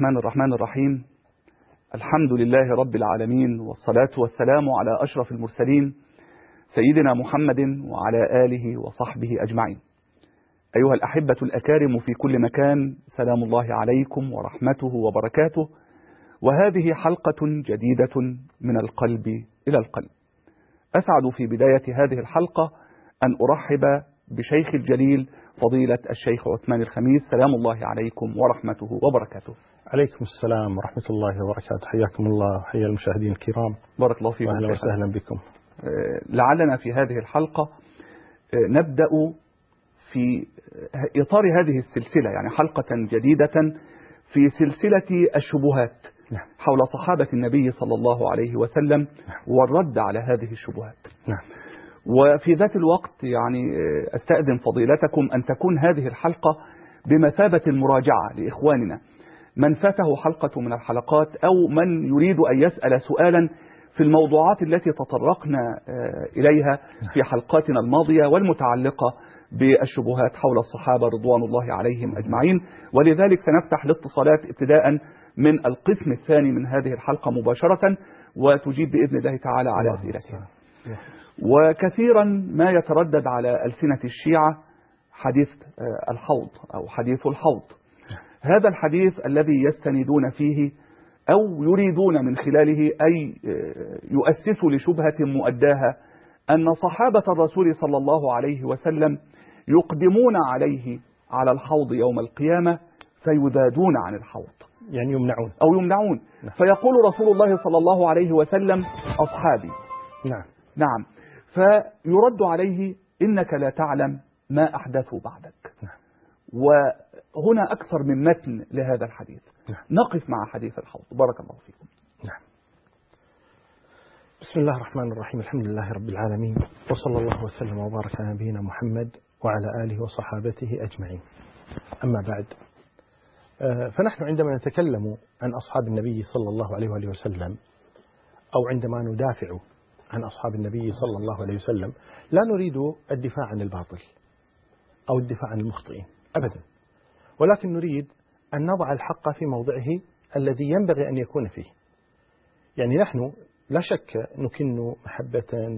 الرحمن الرحيم. الحمد لله رب العالمين، والصلاة والسلام على أشرف المرسلين سيدنا محمد وعلى آله وصحبه أجمعين. أيها الأحبة الأكارم في كل مكان، سلام الله عليكم ورحمته وبركاته. وهذه حلقة جديدة من القلب إلى القلب. أسعد في بداية هذه الحلقة أن أرحب بشيخ الجليل فضيلة الشيخ عثمان الخميس. سلام الله عليكم ورحمته وبركاته. عليكم السلام ورحمة الله وبركاته. حياكم الله، حيا المشاهدين الكرام. بارك الله فيكم. أهلا وسهلا بكم. لعلنا في هذه الحلقة نبدأ في إطار هذه السلسلة، يعني حلقة جديدة في سلسلة الشبهات حول صحابة النبي صلى الله عليه وسلم والرد على هذه الشبهات. وفي ذات الوقت يعني أستأذن فضيلتكم أن تكون هذه الحلقة بمثابة المراجعة لإخواننا من فاته حلقة من الحلقات أو من يريد أن يسأل سؤالا في الموضوعات التي تطرقنا إليها في حلقاتنا الماضية والمتعلقة بالشبهات حول الصحابة رضوان الله عليهم أجمعين. ولذلك سنفتح الاتصالات ابتداء من القسم الثاني من هذه الحلقة مباشرة، وتجيب بإذن الله تعالى على أسئلتها. وكثيرا ما يتردد على ألسنة الشيعة حديث الحوض أو حديث الحوض، هذا الحديث الذي يستندون فيه أو يريدون من خلاله أي يؤسسوا لشبهة مؤداها أن صحابة الرسول صلى الله عليه وسلم يقدمون عليه على الحوض يوم القيامة فيذادون عن الحوض، يعني يمنعون أو يمنعون. فيقول رسول الله صلى الله عليه وسلم أصحابي. نعم. فيرد عليه إنك لا تعلم ما أحدثوا بعدك. وهنا أكثر من متن لهذا الحديث. نقف مع حديث الحوض. بارك الله فيكم. بسم الله الرحمن الرحيم. الحمد لله رب العالمين، وصلى الله وسلم وبارك على نبينا محمد وعلى آله وصحابته أجمعين. أما بعد، فنحن عندما نتكلم عن أصحاب النبي صلى الله عليه وآله وسلم، أو عندما ندافع عن أصحاب النبي صلى الله عليه وسلم، لا نريد الدفاع عن الباطل أو الدفاع عن المخطئين أبدا، ولكن نريد أن نضع الحق في موضعه الذي ينبغي أن يكون فيه. يعني نحن لا شك نكن محبة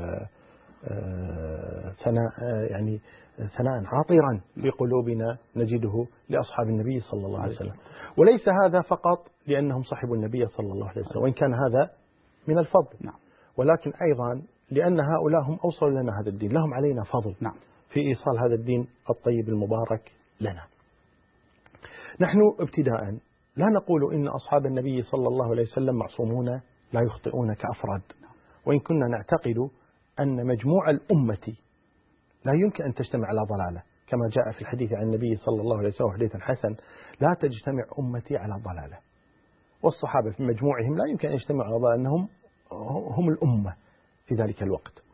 ثناء عاطرا في قلوبنا نجده لأصحاب النبي صلى الله عليه وسلم، وليس هذا فقط لأنهم صحبوا النبي صلى الله عليه وسلم، وإن كان هذا من الفضل، ولكن أيضا لأن هؤلاء هم أوصلوا لنا هذا الدين، لهم علينا فضل في إيصال هذا الدين الطيب المبارك لنا. نحن ابتداء لا نقول إن أصحاب النبي صلى الله عليه وسلم معصومون لا يخطئون كأفراد، وإن كنا نعتقد أن مجموع الأمة لا يمكن أن تجتمع على ضلالة، كما جاء في الحديث عن النبي صلى الله عليه وسلم حديث حسن: لا تجتمع أمتي على ضلالة. والصحابة في مجموعهم لا يمكن أن يجتمعوا على ضلالة، أنهم هم الأمة في ذلك الوقت.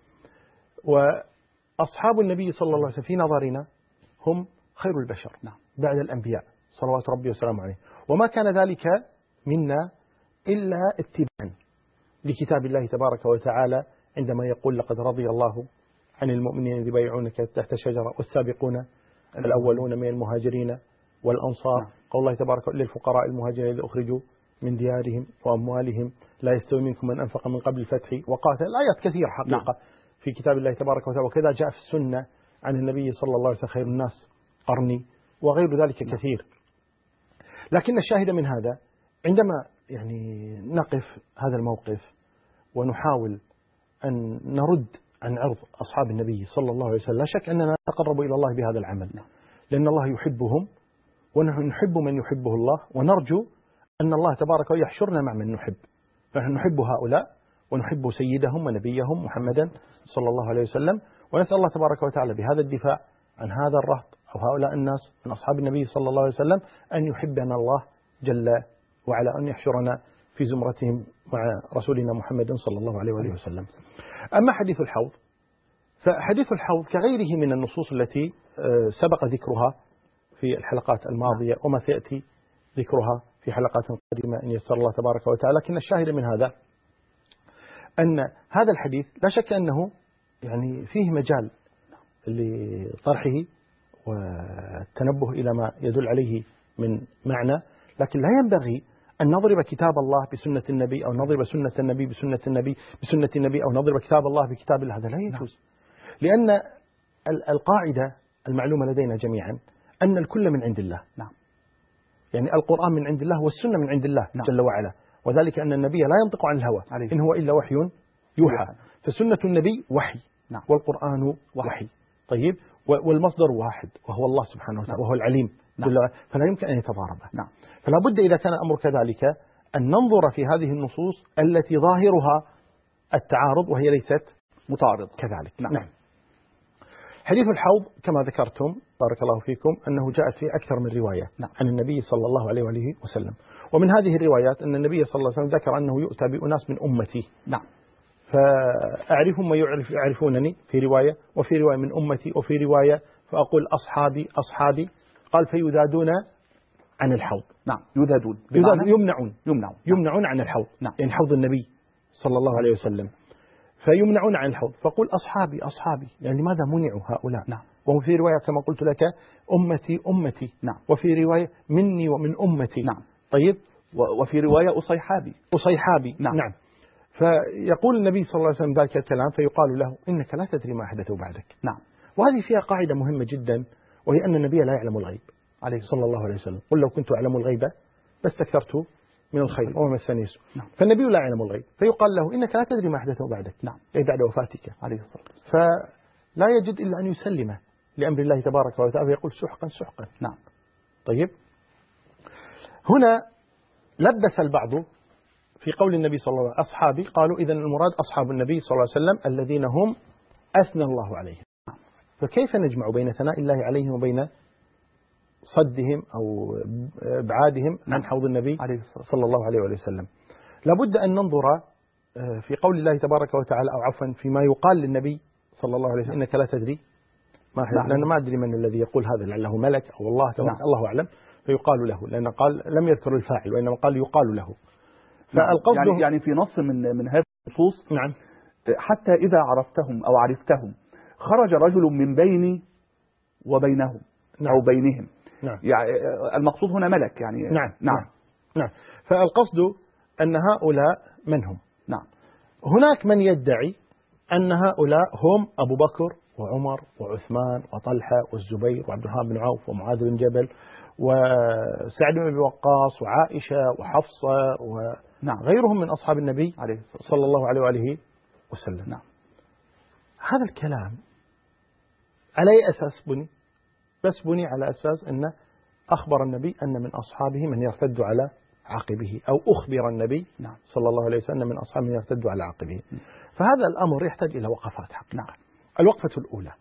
وأصحاب النبي صلى الله عليه وسلم في نظرنا هم خير البشر بعد الأنبياء صلوات ربي وسلامه عليه، وما كان ذلك منا إلا اتباعا لكتاب الله تبارك وتعالى، عندما يقول: لقد رضي الله عن المؤمنين إذ يبايعونك تحت الشجرة والسابقون الأولون من المهاجرين والأنصار. قول الله تبارك وتعالى: للفقراء المهاجرين الذين أخرجوا من ديارهم وأموالهم لا يستوي منكم من أنفق من قبل الفتح وقاتل. الآيات كثيرة حقيقة في كتاب الله تبارك وتعالى، وكذا جاء في السنة عن النبي صلى الله عليه وسلم: خير الناس قرني، وغير ذلك كثير. لكن الشاهد من هذا، عندما نقف هذا الموقف ونحاول أن نرد عن عرض أصحاب النبي صلى الله عليه وسلم، لا شك أننا نتقرب إلى الله بهذا العمل، لأن الله يحبهم ونحن نحب من يحبه الله، ونرجو أن الله تبارك وتعالى يحشرنا مع من نحب. فنحن نحب هؤلاء ونحب سيدهم ونبيهم محمدا صلى الله عليه وسلم، ونسأل الله تبارك وتعالى بهذا الدفاع عن هذا الرهط أو هؤلاء الناس من أصحاب النبي صلى الله عليه وسلم أن يحبنا الله جل وعلى، أن يحشرنا في زمرتهم مع رسولنا محمد صلى الله عليه وآله وسلم. أما حديث الحوض، فحديث الحوض كغيره من النصوص التي سبق ذكرها في الحلقات الماضية وما سيأتي ذكرها في حلقات قادمة إن يسر الله تبارك وتعالى. لكن الشاهد من هذا أن هذا الحديث لا شك أنه فيه مجال لطرحه والتنبه إلى ما يدل عليه من معنى، لكن لا ينبغي أن نضرب كتاب الله بسنة النبي، أو نضرب سنة النبي بسنة النبي بسنة النبي، أو نضرب كتاب الله بكتاب الله. هذا لا يجوز. لأن القاعدة المعلومة لدينا جميعا أن الكل من عند الله. نعم. يعني القرآن من عند الله والسنة من عند الله جل وعلا، وذلك أن النبي لا ينطق عن الهوى إن هو إلا وحي يوحى. فسنة النبي وحي، والقرآن وحي. طيب، والمصدر واحد وهو الله سبحانه وتعالى، وهو العليم جل وعلا، فلا يمكن أن يتضارب. فلا بد إذا كان الأمر كذلك أن ننظر في هذه النصوص التي ظاهرها التعارض وهي ليست متعارضة كذلك. نعم. حديث الحوض كما ذكرتم بارك الله فيكم أنه جاءت في أكثر من رواية عن النبي صلى الله عليه وآله وسلم، ومن هذه الروايات أن النبي صلى الله عليه وسلم ذكر أنه يؤتى بأناس من أمتي. فأعرفهم يعرفونني في رواية، وفي رواية من أمتي، وفي رواية فأقول أصحابي أصحابي. قال فيذادون عن الحوض. يمنعون عن الحوض. يعني حوض النبي صلى الله عليه وسلم، فيمنعون عن الحوض. فقل أصحابي أصحابي، يعني لماذا منعوا هؤلاء؟ وفي رواية كما قلت لك أمتي أمتي. وفي رواية مني ومن أمتي. طيب، وفي رواية أصيحابي. نعم. فيقول النبي صلى الله عليه وسلم ذلك الكلام، فيقال له إنك لا تدري ما أحدثوا بعدك. وهذه فيها قاعدة مهمة جدا، وهي أن النبي لا يعلم الغيب صلى الله عليه وسلم. قل لو كنت أعلم الغيب باستكثرت من الخير وما مسني السوء. فالنبي لا يعلم الغيب، فيقال له إنك لا تدري ما أحدثه بعدك، أي بعد وفاتك عليه الصلاة والسلام. فلا يجد إلا أن يسلم لأمر الله تبارك وتعالى، ويقول سحقا سحقا. طيب، هنا لبس البعض في قول النبي صلى الله عليه وسلم أصحابي، قالوا إذن المراد أصحاب النبي صلى الله عليه وسلم الذين هم أثنى الله عليهم. فكيف نجمع بين ثناء الله عليهم وبين صدهم أو إبعادهم عن حوض النبي صلى الله عليه وسلم؟ لابد أن ننظر في قول الله تبارك وتعالى، أو عفوا فيما يقال للنبي صلى الله عليه وسلم إنك لا تدري لأن ما أدري من الذي يقول هذا، لعله ملك أو الله تبارك الله أعلم. فيقال له، لأن قال لم يذكر الفاعل وإنما قال يقال له. يعني في نص من هذه النصوص حتى إذا عرفتهم أو عرفتهم خرج رجل من بيني وبينهم أو بينهم. يعني المقصود هنا ملك يعني. نعم. فالقصد أن هؤلاء من هم؟ هناك من يدعي أن هؤلاء هم أبو بكر وعمر وعثمان وطلحة والزبير وعبد الرحمن بن عوف ومعاذ بن جبل وسعد بن أبي وقاص وعائشة وحفصة وغيرهم من أصحاب النبي صلى الله عليه وآله وسلم. هذا الكلام على أي أساس بني؟ بس بني على أساس أن أخبر النبي أن من أصحابه من يرتد على عقبه، أو أخبر النبي صلى الله عليه وسلم من أصحابه من يرتد على عقبه. فهذا الأمر يحتاج إلى وقفات حقيقة. الوقفة الأولى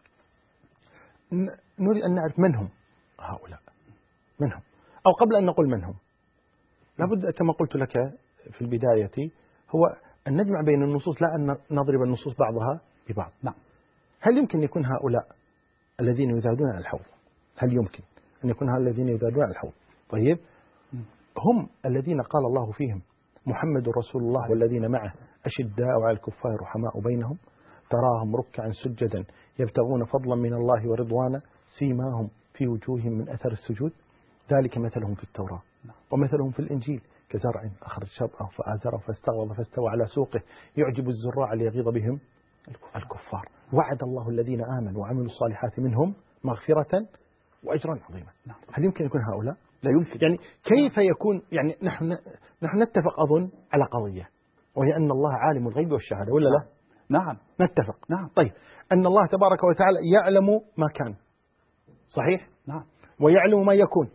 نريد أن نعرف من هم هؤلاء، من هم، أو قبل أن نقول من هم لابد كما قلت لك في البداية هو أن نجمع بين النصوص، لا أن نضرب النصوص بعضها ببعض. هل يمكن أن يكون هؤلاء الذين يذادون على الحوض، هل يمكن أن يكون هؤلاء الذين يذادون على الحوض؟ طيب، هم الذين قال الله فيهم محمد رسول الله والذين معه أشداء على الكفار رحماء بينهم تراهم ركعا سجدا يبتغون فضلا من الله ورضوانا سيماهم في وجوههم من أثر السجود ذلك مثلهم في التوراة ومثلهم في الإنجيل كزرع أخرج شطأه فآزره فاستغلظ فاستوى على سوقه يعجب الزراع ليغيظ بهم الكفار. وعد الله الذين آمنوا وعملوا الصالحات منهم مغفرة وأجرا عظيما. هل يمكن يكون هؤلاء؟ لا يمكن. يعني كيف يكون؟ يعني نحن نتفق أظن على قضية، وهي أن الله عالم الغيب والشهادة، ولا لا؟ نعم نتفق. نعم. طيب، أن الله تبارك وتعالى يعلم ما كان، صحيح؟ نعم. ويعلم ما يكون،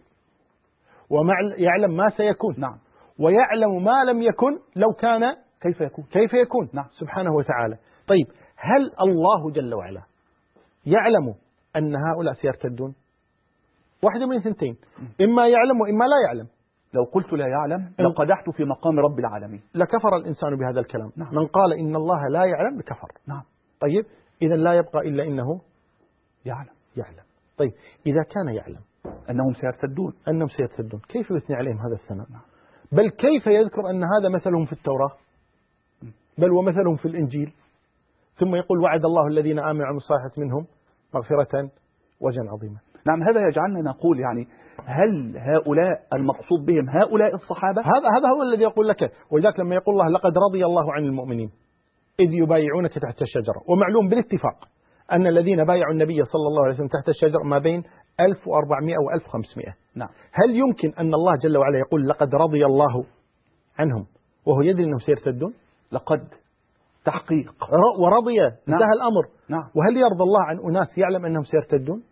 ويعلم ما سيكون. نعم. ويعلم ما لم يكن لو كان كيف يكون. نعم. سبحانه وتعالى. طيب، هل الله جل وعلا يعلم أن هؤلاء سيرتدون؟ واحدة من اثنتين، إما يعلم وإما لا يعلم. لو قلت لا يعلم لقدحت في مقام رب العالمين، لكفر الإنسان بهذا الكلام. نعم. من قال إن الله لا يعلم كفر. نعم. طيب، إذا لا يبقى إلا إنه يعلم. طيب، إذا كان يعلم أنهم سيرتدون كيف يثني عليهم هذا الثناء؟ بل كيف يذكر أن هذا مثلهم في التوراة، بل ومثلهم في الإنجيل، ثم يقول وعد الله الذين آمنوا وعملوا الصالحات منهم مغفرة وأجرا عظيما. نعم. هذا يجعلنا نقول يعني هل هؤلاء المقصود بهم هؤلاء الصحابة؟ هذا هو الذي يقول لك. ولذلك لما يقول الله لقد رضي الله عن المؤمنين إذ يبايعونك تحت الشجرة، ومعلوم بالاتفاق أن الذين بايعوا النبي صلى الله عليه وسلم تحت الشجرة ما بين 1400 و 1500. نعم. هل يمكن أن الله جل وعلا يقول لقد رضي الله عنهم وهو يدري أنهم سيرتدون؟ لقد تحقيق ورضي نعم. انتهى الأمر. نعم. وهل يرضى الله عن أناس يعلم أنهم سيرتدون؟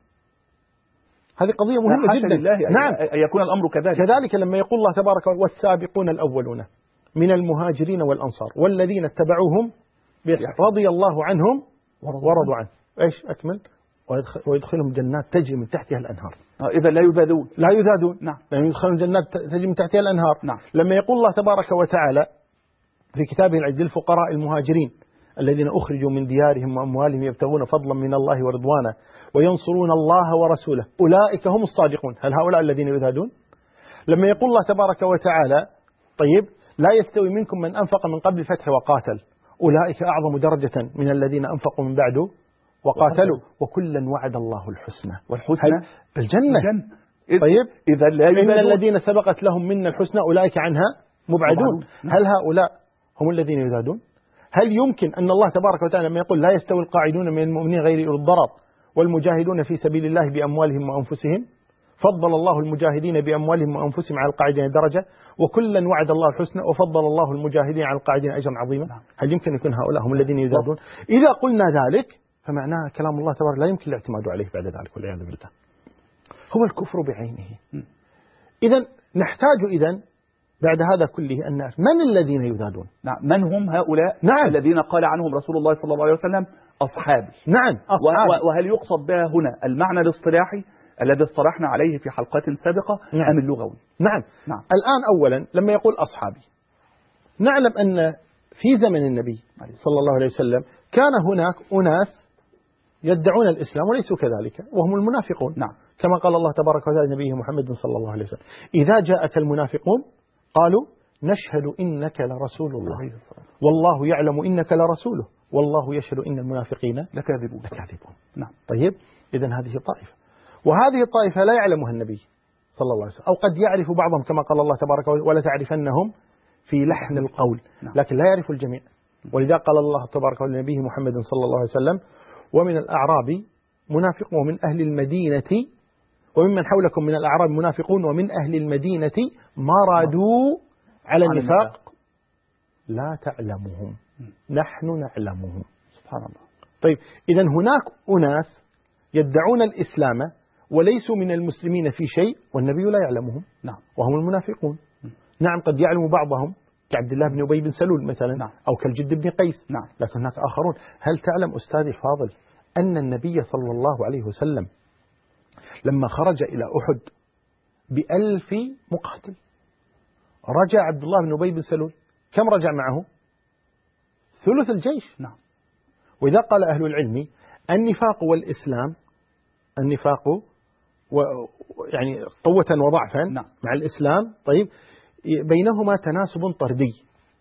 هذه قضية مهمة جدا. لله نعم. أن يكون الأمر كذلك. كذلك لما يقول الله تبارك والسابقون الأولون من المهاجرين والأنصار والذين اتبعوهم رضي الله عنهم ورضوا عنه. إيش أكمل؟ ويدخلهم جنات تجري من تحتها الأنهار. إذا لا يذادون. نعم. لأن يدخلهم جنات تجري من تحتها الأنهار. نعم. لما يقول الله تبارك وتعالى في كتابه العزيز للفقراء المهاجرين الذين أخرجوا من ديارهم وأموالهم يبتغون فضلا من الله ورضوانه وينصرون الله ورسوله أولئك هم الصادقون. هل هؤلاء الذين يذادون؟ لما يقول الله تبارك وتعالى طيب لا يستوي منكم من أنفق من قبل الفتح وقاتل أولئك أعظم درجة من الذين أنفقوا من بعده وقاتلوا وكلا وعد الله الحسنى. والحسنى الجنة. طيب إذا لا إن الذين سبقت لهم منا الحسنى أولئك عنها مبعدون. هل هؤلاء هم الذين يذادون؟ هل يمكن أن الله تبارك وتعالى لما يقول لا يستوي القاعدون من المؤمنين غير أولي الضرر والمجاهدون في سبيل الله بأموالهم وأنفسهم فضل الله المجاهدين بأموالهم وأنفسهم على القاعدين درجة وكلا وعد الله الحسنى وفضل الله المجاهدين على القاعدين أجرا عظيما؟ هل يمكن يكون هؤلاء هم الذين يذادون؟ إذا قلنا ذلك فمعناه كلام الله تبارك لا يمكن الاعتماد عليه بعد ذلك والعياذ بالله. هو الكفر بعينه. إذا نحتاج بعد هذا كله أن نعرف من الذين يذادون. نعم. من هم هؤلاء؟ نعم. الذين قال عنهم رسول الله صلى الله عليه وسلم أصحابي. نعم أصحابي. وهل يقصد بها هنا المعنى الاصطلاحي الذي اصطلحنا عليه في حلقات سابقة أم اللغوي؟ نعم. الآن أولا لما يقول أصحابي نعلم أن في زمن النبي صلى الله عليه وسلم كان هناك أناس يدعون الإسلام وليسوا كذلك وهم المنافقون. نعم. كما قال الله تبارك وتعالى لنبيه محمد صلى الله عليه وسلم إذا جاءك المنافقون قالوا نشهد إنك لرسول الله والله يعلم إنك لرسوله والله يشهد إن المنافقين لكاذبون. نعم. طيب إذن هذه الطائفة وهذه الطائفة لا يعلمها النبي صلى الله عليه وسلم أو قد يعرف بعضهم كما قال الله تبارك وتعالى ولا تعرفنهم في لحن القول. لكن لا يعرف الجميع. ولذا قال الله تبارك وتعالى لنبيه محمد صلى الله عليه وسلم ومن الأعراب منافق ومن أهل المدينة وممن حولكم من الأعراب منافقون ومن أهل المدينة مرضوا على النفاق لا تعلمهم نحن نعلمهم. سبحان الله. طيب إذن هناك أناس يدعون الإسلام وليسوا من المسلمين في شيء والنبي لا يعلمهم. نعم. وهم المنافقون. نعم. قد يعلم بعضهم كعبد الله بن أبي بن سلول مثلا. نعم. أو كالجد بن قيس. نعم. لكن هناك آخرون. هل تعلم أستاذي الفاضل أن النبي صلى الله عليه وسلم لما خرج إلى أحد ب1000 مقاتل رجع عبد الله بن أبي بن سلول كم رجع معه؟ ثلث الجيش. نعم. وإذا قال أهل العلم النفاق والإسلام النفاق يعني قوة وضعفا. نعم. مع الإسلام طيب بينهما تناسب طردي.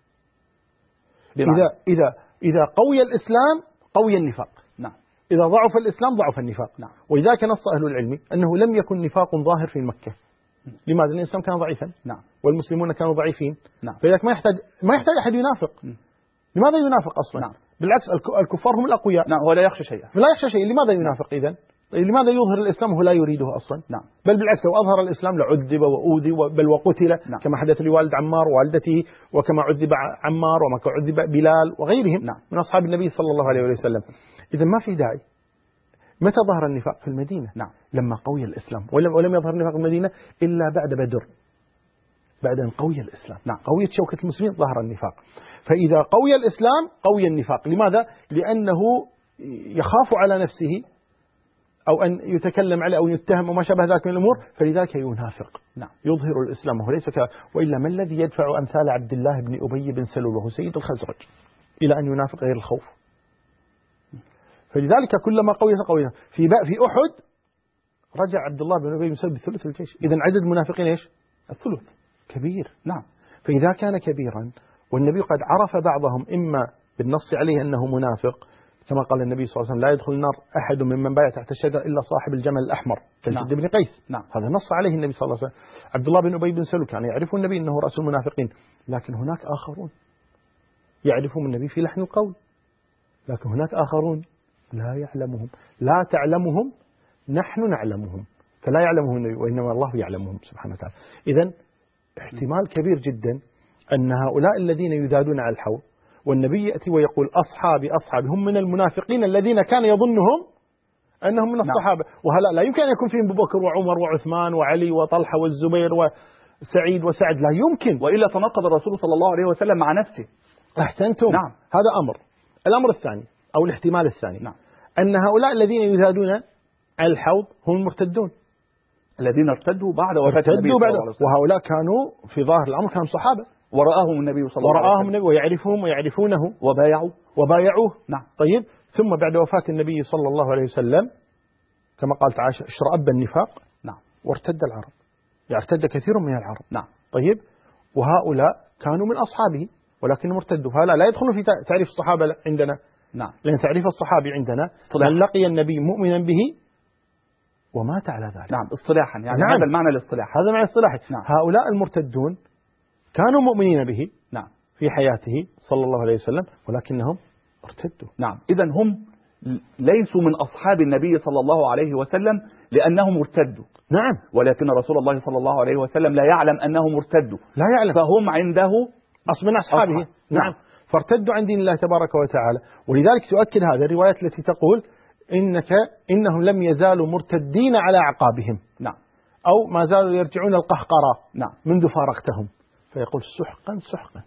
إذا قوي الإسلام قوي النفاق. نعم. إذا ضعف الإسلام ضعف النفاق. نعم. ولذلك نص أهل العلم أنه لم يكن نفاق ظاهر في مكة. لماذا؟ لأن الإسلام كان ضعيفا. نعم. والمسلمون كانوا ضعيفين. نعم. فلذلك ما يحتاج أحد ينافق. لماذا ينافق أصلا؟ نعم. بالعكس الكفار هم الأقوياء. نعم. هو لا يخشى شيئا. لا يخشى شيء. لماذا ينافق إذن؟ لماذا يظهر الإسلام وهو لا يريده أصلا؟ نعم. بل بالعكس لو أظهر الإسلام لعذب وأوذي بل وقتل. نعم. كما حدث لوالد عمار ووالدته وكما عذب عمار وما عذب بلال وغيرهم. نعم. من أصحاب النبي صلى الله عليه وسلم. إذن ما في داعي. متى ظهر النفاق في المدينة؟ نعم. لما قوي الإسلام ولم يظهر النفاق في المدينة إلا بعد بدر بعد أن قوي الإسلام. نعم. قوية شوكة المسلمين ظهر النفاق. فإذا قوي الإسلام قوي النفاق. لماذا؟ لأنه يخاف على نفسه أو أن يتكلم عليه أو يتهم وما شابه ذلك من الأمور فلذلك ينافق. نعم. يظهر الإسلام وهو ليس وإلا ما الذي يدفع أمثال عبد الله بن أبي بن سلول وهو سيد الخزرج إلى أن ينافق غير الخوف؟ فلذلك كلما قوي في أحد رجع عبد الله بن أبي بن سلول بثلث الجيش. إذن عدد المنافقين إيش؟ الثلث. كبير. نعم. فإذا كان كبيرا والنبي قد عرف بعضهم إما بالنص عليه أنه منافق كما قال النبي صلى الله عليه وسلم: لا يدخل النار أحد ممن بايع تحت الشجر إلا صاحب الجمل الأحمر كالجد بن قيس. هذا نص عليه النبي صلى الله عليه وسلم. عبد الله بن أبي بن سلول كان يعرف النبي أنه رأس المنافقين، لكن هناك آخرون يعرفهم النبي في لحن القول، لكن هناك آخرون لا يعلمهم، لا تعلمهم، نحن نعلمهم، فلا يعلمهم النبي وإنما الله يعلمهم سبحانه وتعالى. إذن احتمال كبير جدا أن هؤلاء الذين يذادون على الحوض والنبي يأتي ويقول أصحابي أصحابي هم من المنافقين الذين كان يظنهم أنهم من الصحابة، وهلا لا يمكن أن يكون فيهم أبو بكر وعمر وعثمان وعلي وطلحة والزبير وسعيد وسعد، لا يمكن، وإلا تناقض الرسول صلى الله عليه وسلم مع نفسه. أحسنتم. هذا أمر. الأمر الثاني أو الاحتمال الثاني أن هؤلاء الذين يذادون على الحوض هم المرتدون الذين ارتدوا بعد وفاة النبي صلى الله عليه وسلم، وهؤلاء كانوا في ظاهر الأمر كانوا صحابة، ورآهم النبي صلى الله عليه وسلم ويعرفهم ويعرفونه وبايعوه. طيب، ثم بعد وفاة النبي صلى الله عليه وسلم كما قالت عائشة: اشرأب النفاق. وارتد العرب، يعني ارتد كثير من العرب. طيب، وهؤلاء كانوا من أصحابه ولكن ارتدوا، هؤلاء لا يدخلون في تعريف الصحابة عندنا. لأن تعريف الصحابي عندنا من لقي النبي مؤمنا به ومات على ذلك. اصطلاحا يعني. هذا المعنى الاصطلاحي، هذا معنى الاصطلاحي. هؤلاء المرتدون كانوا مؤمنين به في حياته صلى الله عليه وسلم ولكنهم ارتدوا. إذن هم ليسوا من أصحاب النبي صلى الله عليه وسلم لأنهم ارتدوا. ولكن رسول الله صلى الله عليه وسلم لا يعلم أنهم ارتدوا، لا يعلم، فهم عنده من أصحابه. فارتدوا عن دين الله تبارك وتعالى. ولذلك تؤكد هذا الروايات التي تقول إنهم لم يزالوا مرتدين على أعقابهم، أو ما زالوا يرجعون القهقرة منذ فارقتهم، فيقول سحقا سحقا.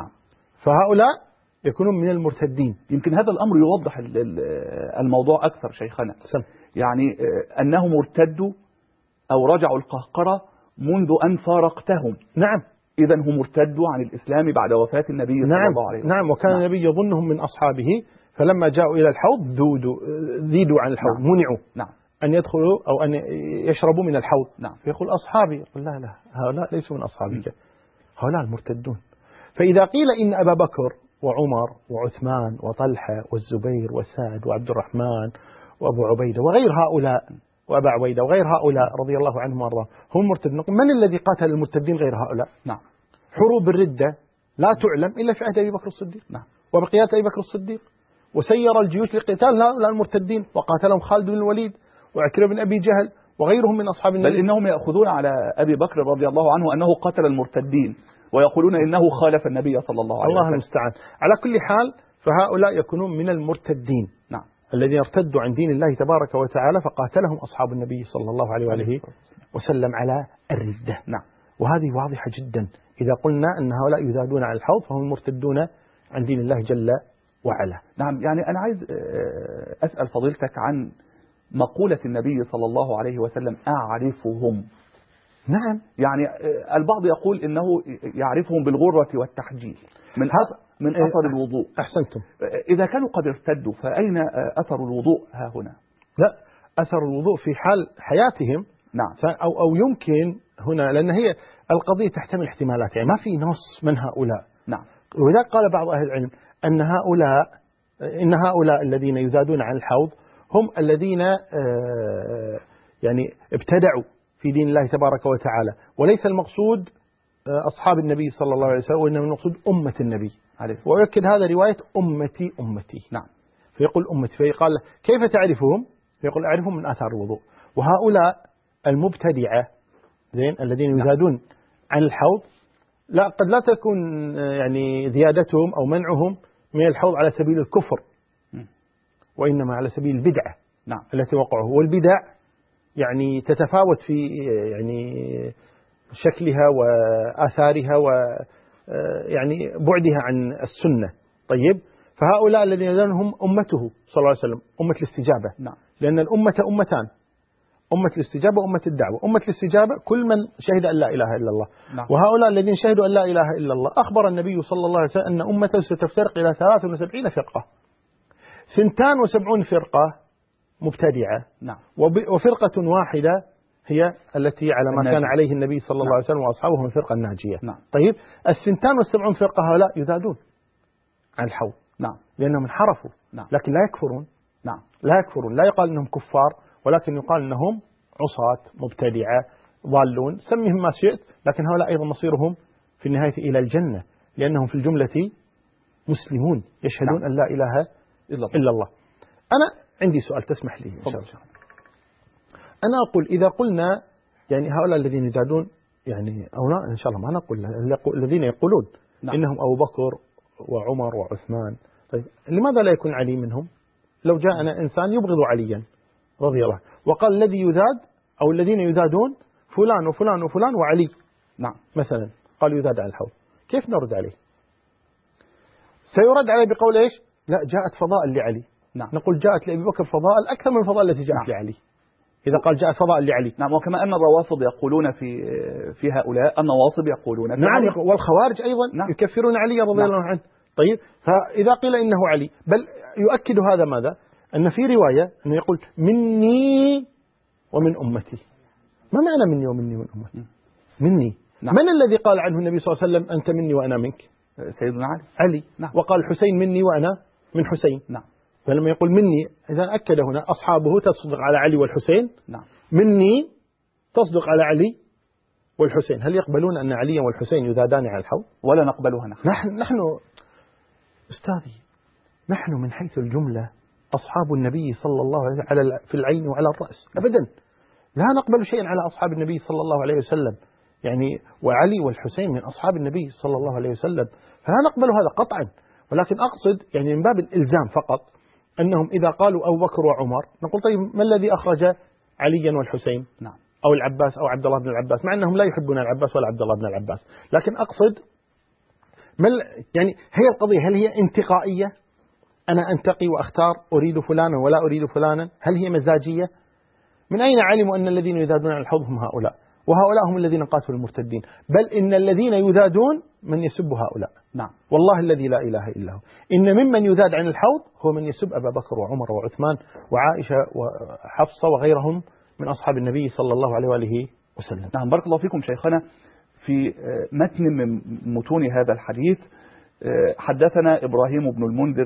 فهؤلاء يكونون من المرتدين. يمكن هذا الأمر يوضح الموضوع أكثر شيخنا. يعني أنهم ارتدوا أو رجعوا القهقرة منذ أن فارقتهم. إذن هم ارتدوا عن الإسلام بعد وفاة النبي صلى الله عليه وسلم. وكان النبي يظنهم من أصحابه، فلما جاءوا إلى الحوض ذيدوا عن الحوض، منعوا أن يدخلوا أو أن يشربوا من الحوض. فيقول أصحابي، يقول لا هؤلاء ليسوا من أصحابك، هؤلاء المرتدون. فإذا قيل إن أبا بكر وعمر وعثمان وطلحة والزبير وسعد وعبد الرحمن وأبو عبيدة وغير هؤلاء وأبا عبيدة وغير هؤلاء رضي الله عنهم وأرضاهم هم مرتدون، من الذي قاتل المرتدين غير هؤلاء؟ حروب الردة لا تعلم إلا في عهد أبي بكر الصديق وبقيادة أبي بكر الصديق، وسير الجيوش لقتال هؤلاء المرتدين وقاتلهم خالد بن الوليد وعكرمة بن أبي جهل وغيرهم من أصحاب النبي. بل إنهم يأخذون على أبي بكر رضي الله عنه أنه قتل المرتدين، ويقولون إنه خالف النبي صلى الله عليه وسلم. الله المستعان. على كل حال فهؤلاء يكونون من المرتدين الذين ارتدوا عن دين الله تبارك وتعالى، فقاتلهم أصحاب النبي صلى الله عليه وآله وسلم على الردة. وهذه واضحة جدا. إذا قلنا أن هؤلاء يذادون على الحوض فهم المرتدون عن دين الله جل وعلا. يعني أنا عايز أسأل فضيلتك عن مقولة النبي صلى الله عليه وسلم: أعرفهم. يعني البعض يقول إنه يعرفهم بالغرة والتحجيل من أثر الوضوء. أحسنتم. إذا كانوا قد ارتدوا فأين أثر الوضوء ها هنا؟ لا، أثر الوضوء في حال حياتهم. أو يمكن هنا، لأن هي القضية تحتمل احتمالات، يعني ما في نص من هؤلاء. ولذلك قال بعض أهل العلم إن هؤلاء الذين يذادون عن الحوض هم الذين يعني ابتدعوا في دين الله تبارك وتعالى، وليس المقصود أصحاب النبي صلى الله عليه وسلم، وإنما المقصود أمة النبي. ويؤكد هذا رواية أمتي أمتي. فيقول أمتي، فيقال كيف تعرفهم؟ فيقول أعرفهم من آثار الوضوء. وهؤلاء المبتدعة الذين يذادون عن الحوض قد لا تكون يعني زيادتهم أو منعهم من الحوض على سبيل الكفر، وإنما على سبيل البدعة التي وقعوا. والبدع يعني تتفاوت في يعني شكلها وآثارها ويعني بعدها عن السنة. طيب، فهؤلاء الذين يذادون أمته صلى الله عليه وسلم، أمة الاستجابة. لأن الأمة أمتان: أمة الاستجابة وأمة الدعوة. أمة الاستجابة كل من شهد أن لا إله إلا الله. وهؤلاء الذين شهدوا أن لا إله إلا الله أخبر النبي صلى الله عليه وسلم أن أمته ستفترق إلى 73 فرقة، 72 فرقة مبتدعة، وفرقة واحدة هي التي على ما كان عليه النبي صلى الله عليه وسلم وأصحابه من الفرقة الناجية. طيب، 72 فرقة هؤلاء يذادون عن الحوض. نعم. لأنهم انحرفوا. نعم. لكن لا يكفرون. نعم. لا يكفرون، لا يقال أنهم كفار، ولكن يقال أنهم عصاة مبتدعة ضالون، سميهم ما شئت، لكن هؤلاء أيضا مصيرهم في النهاية إلى الجنة، لأنهم في الجملة مسلمون يشهدون نعم. أن لا إله إلا الله. أنا عندي سؤال تسمح لي إن شاء الله. أنا أقول إذا قلنا يعني هؤلاء الذين يزادون يعني أو لا إن شاء الله ما نقول الذين يقولون نعم. إنهم أبو بكر وعمر وعثمان، طيب لماذا لا يكون علي منهم؟ لو جاءنا إنسان يبغض عليا رضي الله وقال الذي يذاد أو الذين يذادون فلان وفلان وفلان وعلي، نعم، مثلا قال يذاد على الحوض، كيف نرد عليه؟ سيرد عليه بقول إيش؟ لا، جاءت فضائل لعلي. نعم. نقول جاءت لأبي بكر فضائل أكثر من الفضائل التي جاءت لعلي. إذا قال جاءت فضائل لعلي. نعم. وكما أن الروافض يقولون في هؤلاء، النواصب يقولون في نعم علي. والخوارج أيضا نعم. يكفرون علي رضي الله عنه. طيب فإذا قيل إنه علي، بل يؤكد هذا ماذا؟ أن في رواية أنه يقول مني ومن أمتي. ما معنى مني ومني ومن أمتي؟ مني. نعم. من الذي قال عنه النبي صلى الله عليه وسلم أنت مني وأنا منك؟ سيدنا علي. نعم. وقال الحسين مني وأنا من حسين. نعم. فلما يقول مني، إذا أكد هنا أصحابه تصدق على علي والحسين. نعم. مني تصدق على علي والحسين. هل يقبلون أن علي والحسين يذادان على الحوض؟ ولا نقبلها نحن أستاذي، نحن من حيث الجملة أصحاب النبي صلى الله عليه وسلم في العين وعلى الرأس أبدا، لا نقبل شيئا على أصحاب النبي صلى الله عليه وسلم، يعني وعلي والحسين من أصحاب النبي صلى الله عليه وسلم، فلا نقبل هذا قطعا. ولكن أقصد يعني من باب الإلزام فقط أنهم إذا قالوا أبو بكر وعمر نقول طيب ما الذي أخرج عليا والحسين؟ نعم. أو العباس أو عبد الله بن العباس، مع أنهم لا يحبون العباس ولا عبد الله بن العباس، لكن أقصد يعني هي القضية هل هي انتقائية؟ أنا أنتقي وأختار أريد فلانا ولا أريد فلانا؟ هل هي مزاجية؟ من أين علموا أن الذين يذادون على الحوض هم هؤلاء؟ وهؤلاء هم الذين قاتلوا المرتدين، بل إن الذين يذادون من يسب هؤلاء. نعم. والله الذي لا إله إلا هو، إن ممن يذاد عن الحوض هو من يسب أبا بكر وعمر وعثمان وعائشة وحفصة وغيرهم من أصحاب النبي صلى الله عليه وآله وسلم. نعم. بارك الله فيكم شيخنا. في متن من متون هذا الحديث حدثنا إبراهيم بن المنذر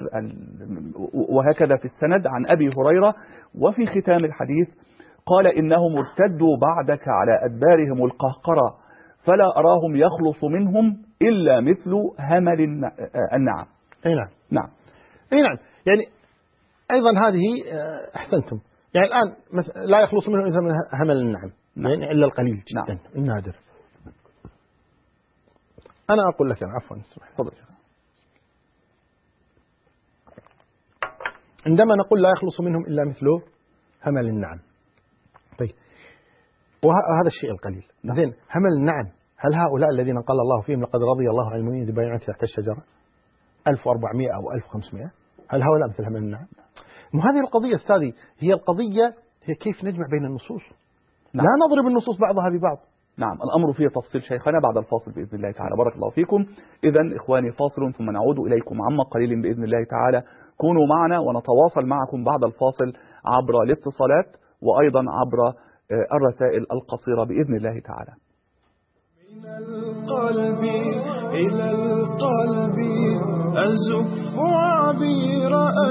وهكذا في السند عن أبي هريرة، وفي ختام الحديث قال إنهم ارتدوا بعدك على أدبارهم القهقرة فلا أراهم يخلص منهم إلا مثل همل النعم. أي نعم. نعم. أي نعم. يعني أيضا هذه أحسنتم، يعني الآن لا يخلص منهم إلا من همل النعم. نعم. يعني إلا القليل جدا. نعم. النادر. أنا أقول لك عفوا تفضل. عندما نقول لا يخلص منهم إلا مثل همل النعم، طيب وهذا الشيء القليل. زين، همل النعم، هل هؤلاء الذين قال الله فيهم لقد رضي الله عن المؤمنين إذ بايعونك تحت الشجرة 1400 أو 1500، هل هؤلاء مثل همل النعم؟ هذه القضية أستاذي هي القضية، هي كيف نجمع بين النصوص. نعم. لا نضرب النصوص بعضها ببعض. نعم. الأمر فيه تفصيل شيخنا بعد الفاصل بإذن الله تعالى. بارك الله فيكم. إذن إخواني فاصل ثم نعود إليكم عما قليل بإذن الله تعالى. كونوا معنا ونتواصل معكم بعد الفاصل عبر الاتصالات وأيضا عبر الرسائل القصيرة بإذن الله تعالى. من القلب إلى القلب أزف عبير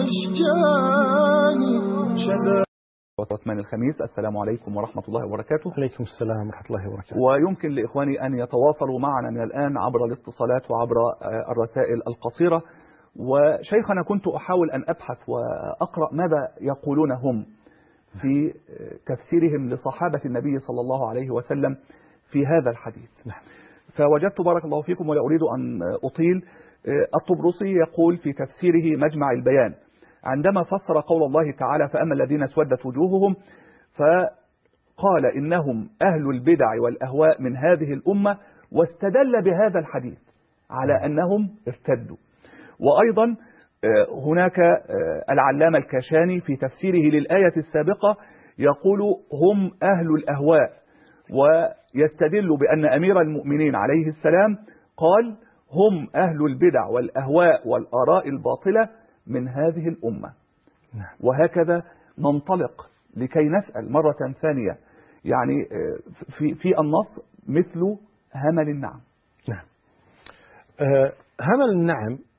أشجاني عثمان الخميس. السلام عليكم ورحمة الله وبركاته. عليكم السلام ورحمة الله وبركاته. ويمكن لإخواني أن يتواصلوا معنا من الآن عبر الاتصالات وعبر الرسائل القصيرة. وشيخنا كنت أحاول أن أبحث وأقرأ ماذا يقولون هم في تفسيرهم لصحابة النبي صلى الله عليه وسلم في هذا الحديث. فوجدت بارك الله فيكم ولا أريد أن أطيل. الطبرسي يقول في تفسيره مجمع البيان عندما فسر قول الله تعالى فأما الذين اسودت وجوههم، فقال إنهم أهل البدع والأهواء من هذه الأمة، واستدل بهذا الحديث على أنهم ارتدوا. وأيضا هناك العلامة الكاشاني في تفسيره للآية السابقة يقول هم أهل الأهواء، ويستدل بأن أمير المؤمنين عليه السلام قال هم أهل البدع والأهواء والآراء الباطلة من هذه الأمة. وهكذا ننطلق لكي نسأل مرة ثانية، يعني في النص مثل همل النعم. نعم. همل النعم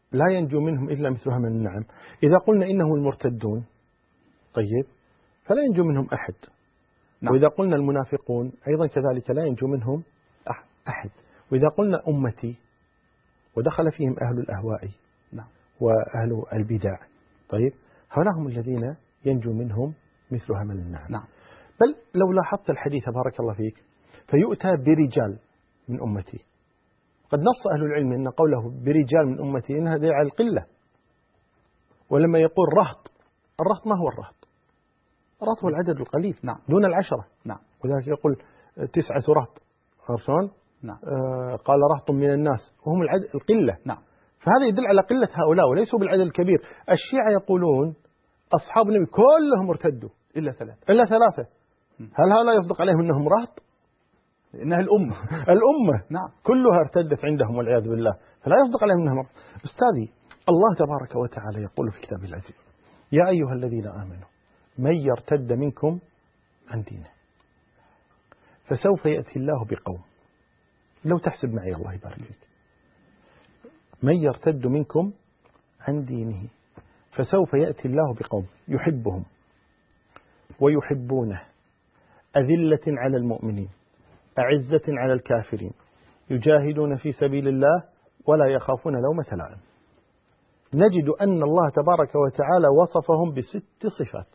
لا ينجو منهم إلا مثل همل النعم. إذا قلنا إنهم المرتدون طيب فلا ينجو منهم أحد. نعم. وإذا قلنا المنافقون أيضا كذلك لا ينجو منهم أحد. وإذا قلنا أمتي ودخل فيهم أهل الأهواء نعم. وأهل البدع طيب هؤلاء هم الذين ينجو منهم مثل همل النعم. نعم. بل لو لاحظت الحديث بارك الله فيك فيؤتى برجال من أمتي. قد نص أهل العلم أن قوله برجال من أمتي إنها دليل على القلة. ولما يقول رهط، الرهط ما هو الرهط؟ الرهط هو العدد القليل نعم. دون العشرة نعم. وذلك يقول 9 رهط عرفون نعم. قال رهط من الناس وهم العدد القلة نعم. فهذا يدل على قلة هؤلاء وليسوا بالعدد الكبير. الشيعة يقولون أصحاب النبي كلهم ارتدوا إلا 3. هل هؤلاء يصدق عليهم أنهم رهط؟ إنها الأمة نعم. كلها ارتدت عندهم والعياذ بالله، فلا يصدق عليهم أنهم رهط. أستاذي الله تبارك وتعالى يقول في كتابه العزيز يا أيها الذين آمنوا من يرتد منكم عن دينه فسوف يأتي الله بقوم. لو تحسب معي الله يبارك فيك، من يرتد منكم عن دينه فسوف يأتي الله بقوم يحبهم ويحبونه أذلة على المؤمنين أعزة على الكافرين يجاهدون في سبيل الله ولا يخافون لومة لائم. نجد أن الله تبارك وتعالى وصفهم ب6 صفات.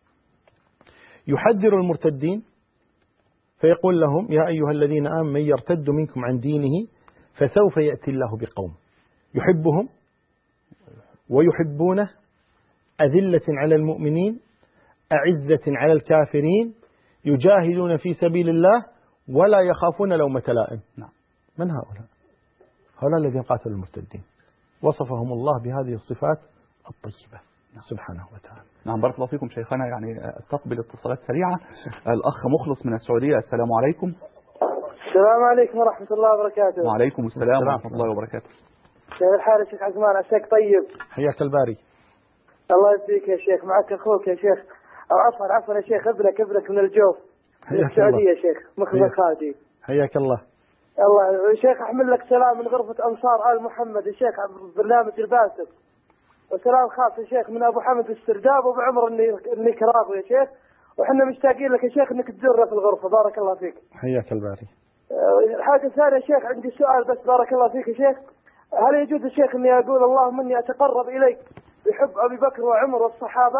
يحذر المرتدين فيقول لهم يا أيها الذين آمنوا من يرتد منكم عن دينه فسوف يأتي الله بقوم يحبهم ويحبونه أذلة على المؤمنين أعزة على الكافرين يجاهدون في سبيل الله ولا يخافون لومة لائم. نعم. من هؤلاء؟ هؤلاء الذين قاتلوا المرتدين وصفهم الله بهذه الصفات الطيبة سبحانه وتعالى. نعم بارك الله فيكم شيخنا. يعني استقبل اتصالات سريعة. الأخ مخلص من السعودية. السلام عليكم. السلام عليكم ورحمة الله وبركاته. وعليكم السلام ورحمة الله وبركاته. شيخ الحارث شيخ عثمان عساك طيب. حياك الباري. الله يبارك يا شيخ. معك أخوك يا شيخ أو عفوا يا شيخ ابنك من الجوف من السعودية يا شيخ مخلص خالدي. حياك الله. الله يا شيخ أحمل لك سلام من غرفة أنصار آل محمد يا شيخ برنامج الباسط، وسلام خاص يا شيخ من أبو حمد السرداب وأبو عمر النيكراغو يا شيخ، وحنا مشتاقين لك يا شيخ إنك تزورنا في الغرفة. بارك الله فيك. حياك الباري. الحاجة الثانية يا شيخ عندي سؤال بس بارك الله فيك يا شيخ. هل يجوز يا شيخ إني أقول اللهم إني أتقرب إليك بحب أبي بكر وعمر والصحابة؟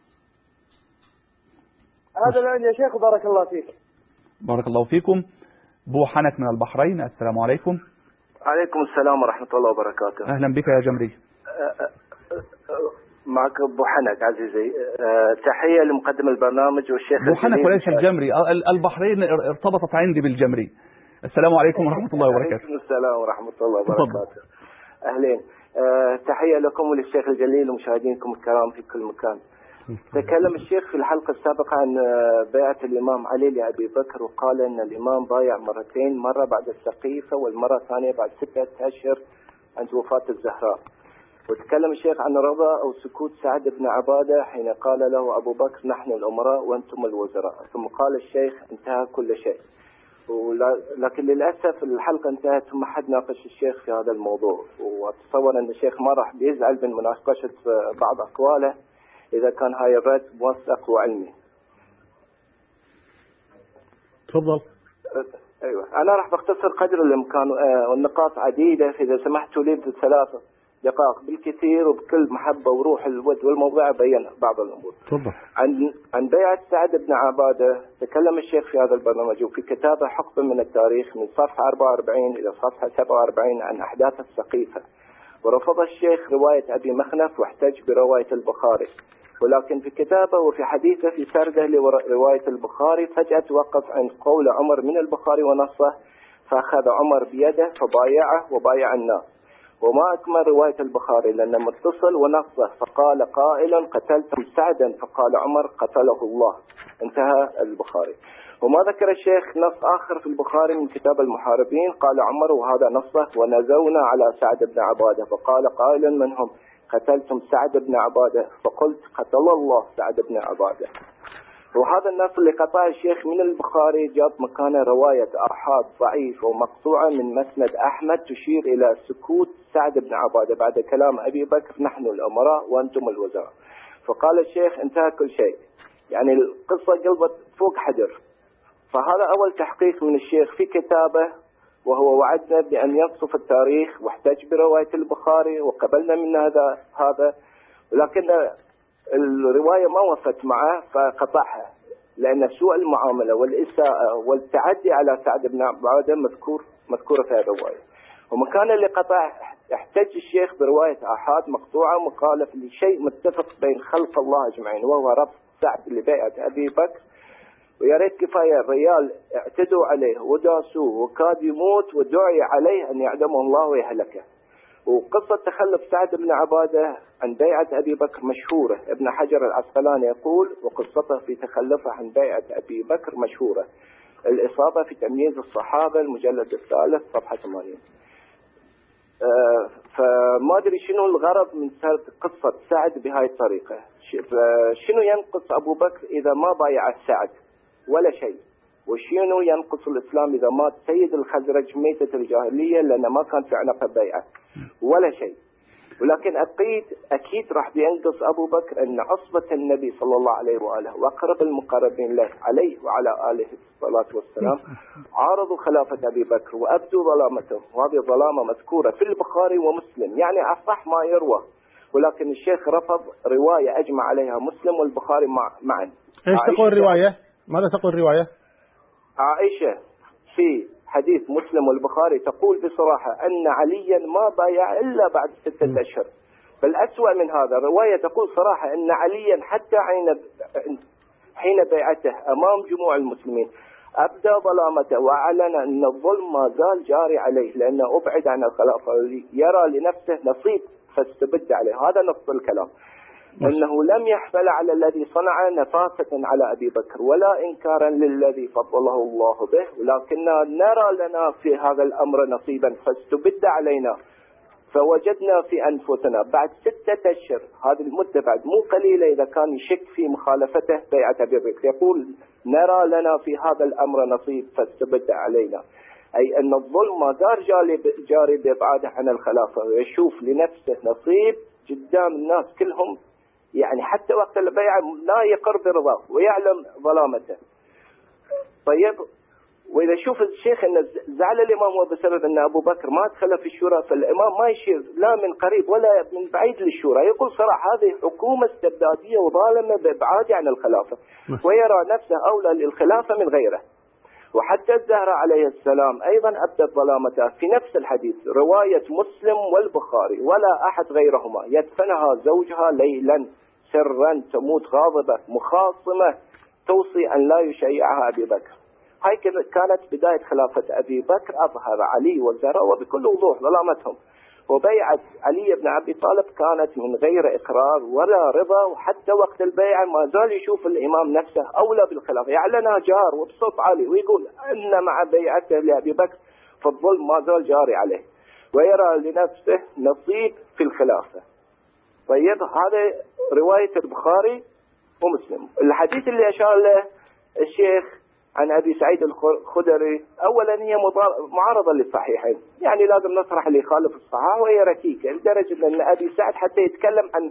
هذا اللي عندي يا شيخ وبارك الله فيك. بارك الله فيكم. بو حنك من البحرين. السلام عليكم. عليكم السلام ورحمة الله وبركاته. أهلا بك يا جمري. معك أبو حنك عزيزي. تحية لمقدم البرنامج والشيخ أبو حنك وليس الجمري. البحرين ارتبطت عندي بالجمري. السلام عليكم ورحمة الله وبركاته. عليكم السلام ورحمة الله وبركاته. أهلين. تحية لكم وللشيخ الجليل ومشاهدينكم الكرام في كل مكان. تكلم الشيخ في الحلقة السابقة عن بيعة الإمام علي لأبي بكر وقال أن الإمام بايع مرتين، مرة بعد السقيفة والمرة الثانية بعد 6 أشهر عند وفاة الزهراء. وتكلم الشيخ عن رضا أو سكوت سعد بن عبادة حين قال له أبو بكر نحن الأمراء وأنتم الوزراء، ثم قال الشيخ انتهى كل شيء. لكن للأسف الحلقة انتهت ثم حد ناقش الشيخ في هذا الموضوع، وأتصور أن الشيخ ما راح بيزعل من مناقشة بعض أقواله إذا كان هاي الرد موثق وعلمي. تفضل. أيوة أنا راح بختصر قدر الإمكان والنقاط عديدة، فإذا سمحتوا لي ب3 دقائق بالكثير وبكل محبة وروح الود والموضوع بين بعض الأمور. تفضل. عن بيعة سعد بن عبادة تكلم الشيخ في هذا البرنامج وفي كتابه حقبة من التاريخ من صفحة 44 إلى صفحة 47 عن أحداث السقيفة، ورفض الشيخ رواية أبي مخنف واحتج برواية البخاري، ولكن في كتابه وفي حديثه في سرده لرواية البخاري فجأة توقف عند قول عمر من البخاري ونصه، فأخذ عمر بيده فبايعه وبايع الناس، وما أكمل رواية البخاري لأنه متصل ونصه، فقال قائل قتلتم سعدا فقال عمر قتله الله، انتهى البخاري. وما ذكر الشيخ نص آخر في البخاري من كتاب المحاربين قال عمر وهذا نصه ونزونا على سعد بن عبادة، فقال قائل منهم قتلتم سعد بن عبادة، فقلت قتل الله سعد بن عبادة. وهذا النص اللي قطع الشيخ من البخاري جاب مكانه رواية آحاد ضعيفة ومقطوعة من مسند أحمد تشير إلى سكوت سعد بن عبادة بعد كلام أبي بكر نحن الأمراء وأنتم الوزراء. فقال الشيخ انتهى كل شيء، يعني القصة قلبت فوق حجر. فهذا أول تحقيق من الشيخ في كتابه، وهو وعدنا بأن ينصف التاريخ واحتج برواية البخاري وقبلنا من هذا، ولكن الرواية ما وفت معه فقطعها، لأن سوء المعاملة والإساءة والتعدي على سعد بن عبادة مذكورة في هذه الرواية. ومكان اللي قطع احتج الشيخ برواية آحاد مقطوعة مخالف لشيء متفق بين خلق الله أجمعين، وهو رفض سعد لبيعة أبي بكر. ويا ريت كفاية الرجال اعتدوا عليه وداسوه وكاد يموت ودعي عليه أن يعدمه الله ويهلكه. وقصة تخلف سعد بن عبادة عن بيعة أبي بكر مشهورة. ابن حجر العسقلاني يقول وقصته في تخلفه عن بيعة أبي بكر مشهورة. الإصابة في تمييز الصحابة المجلد الثالث صفحة 80. فما أدري شنو الغرض من سرد قصة سعد بهاي الطريقة. شنو ينقص أبو بكر إذا ما بايع سعد؟ ولا شيء. وشنو ينقص الإسلام إذا مات سيد الخزرج ميتة الجاهلية لأنه ما كان في عنقه بيعة؟ ولا شيء. ولكن أكيد راح بينقص أبو بكر أن عصبة النبي صلى الله عليه وآله وأقرب المقربين له عليه وعلى آله الصلاة والسلام عارضوا خلافة أبي بكر وأبدوا ظلامته، وهذه ظلامة مذكورة في البخاري ومسلم، يعني أصح ما يروى. ولكن الشيخ رفض رواية أجمع عليها مسلم والبخاري معا. إيش تقول الرواية؟ ماذا تقول الرواية؟ عائشة في حديث مسلم والبخاري تقول بصراحة أن عليا ما بايع إلا بعد 6 أشهر. بل أسوأ من هذا، الرواية تقول صراحة أن عليا حتى حين بيعته أمام جموع المسلمين أبدى ظلامته وأعلن أن الظلم ما زال جاري عليه لأنه أبعد عن الخلافة، يرى لنفسه نصيب فاستبد عليه. هذا نص الكلام، أنه لم يحمل على الذي صنع نفاسة على أبي بكر ولا إنكارا للذي فضله الله به، ولكننا نرى لنا في هذا الأمر نصيبا فاستبد علينا، فوجدنا في أنفسنا بعد 6 أشهر، هذه المدة بعد مو قليلة إذا كان يشك في مخالفته بيعة أبي بكر، يقول نرى لنا في هذا الأمر نصيب فاستبد علينا، أي أن الظلم ما زال جاري بإبعاده عن الخلافة، ويشوف لنفسه نصيب قدام الناس كلهم، يعني حتى وقت البيعة لا يقر برضاه ويعلم ظلامته. طيب، وإذا شوف الشيخ أن زعل الإمام هو بسبب أن أبو بكر ما دخل في الشورى، فالإمام ما يشير لا من قريب ولا من بعيد للشورى، يقول صراحة هذه حكومة استبدادية وظالمة بإبعاده عن الخلافة، ويرى نفسه أولى للخلافة من غيره. وحتى الزهراء عليه السلام أيضا أبدت ظلامتها في نفس الحديث، رواية مسلم والبخاري، ولا أحد غيرهما يدفنها زوجها ليلا سرا تموت غاضبة مخاصمة توصي أن لا يشيعها أبي بكر. هاي كانت بداية خلافة أبي بكر، أظهر علي والزهراء وبكل وضوح ظلامتهم. وبيعة علي بن أبي طالب كانت من غير إقرار ولا رضا، وحتى وقت البيعة ما زال يشوف الإمام نفسه أولى بالخلافة، يعلنها جار وبصوت عالي ويقول أن مع بيعته لأبي بكر فالظلم ما زال جاري عليه، ويرى لنفسه نصيب في الخلافة. طيب، هذا رواية البخاري ومسلم. الحديث اللي أشار له الشيخ عن أبي سعيد الخدري أولا هي معارضة للصحيحين، يعني لازم نصرح اللي يخالف الصحاح، وهي ركيكة لدرجة أن أبي سعد حتى يتكلم عن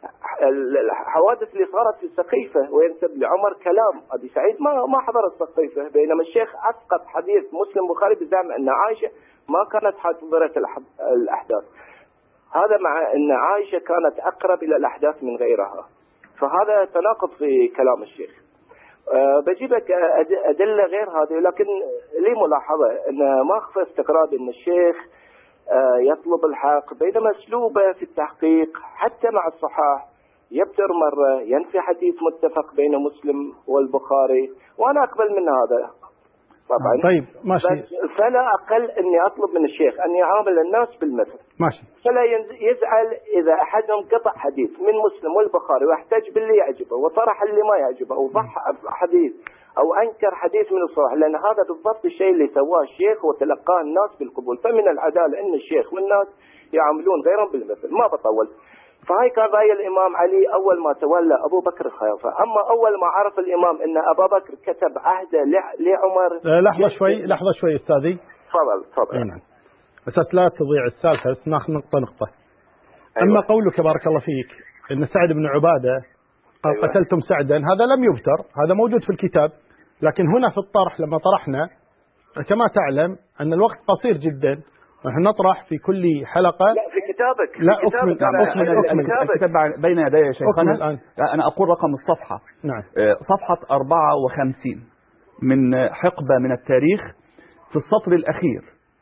الحوادث اللي صارت في السقيفة وينسب لعمر كلام أبي سعيد ما حضر السقيفة، بينما الشيخ أسقط حديث مسلم بخاري بزعم أن عائشة ما كانت حاضرة الأحداث، هذا مع أن عائشة كانت أقرب إلى الأحداث من غيرها. فهذا تناقض في كلام الشيخ. بجيبك أدلة غير هذه، لكن لي ملاحظة أن ما أخفى استغراب أن الشيخ يطلب الحق، بينما أسلوبه في التحقيق حتى مع الصحاح يبتر مرة ينفي حديث متفق بين مسلم والبخاري، وأنا أقبل من هذا طبعا. طيب ماشي. فلا أقل أني أطلب من الشيخ أن يعامل الناس بالمثل، ماشي. فلا يزعل إذا أحدهم قطع حديث من مسلم والبخاري واحتج باللي يعجبه وطرح اللي ما يعجبه وضح حديث أو أنكر حديث من الصحيح، لأن هذا بالضبط الشيء اللي سواه الشيخ وتلقاه الناس بالقبول. فمن العدالة أن الشيخ والناس يعاملون غيرهم بالمثل. ما بطول. فهاي كان رأي الإمام علي أول ما تولى أبو بكر الخلافة. أما أول ما عرف الإمام أن أبا بكر كتب عهده لعمر. لحظة شوي أستاذي. تفضل. نعم. أساس لا تضيع السالفة، بس ناخذ نقطة. أما قولك بارك الله فيك أن سعد بن عبادة قال قتلتم سعدا، هذا لم يبتر، هذا موجود في الكتاب، لكن هنا في الطرح لما طرحنا كما تعلم أن الوقت قصير جدا، ونحن نطرح في كل حلقة. لا في كتابك. لا أكمل الكتاب بين يدي يا شيخنا. أنا أقول رقم الصفحة. نعم. صفحة 54 من حقبة من التاريخ في السطر الأخير.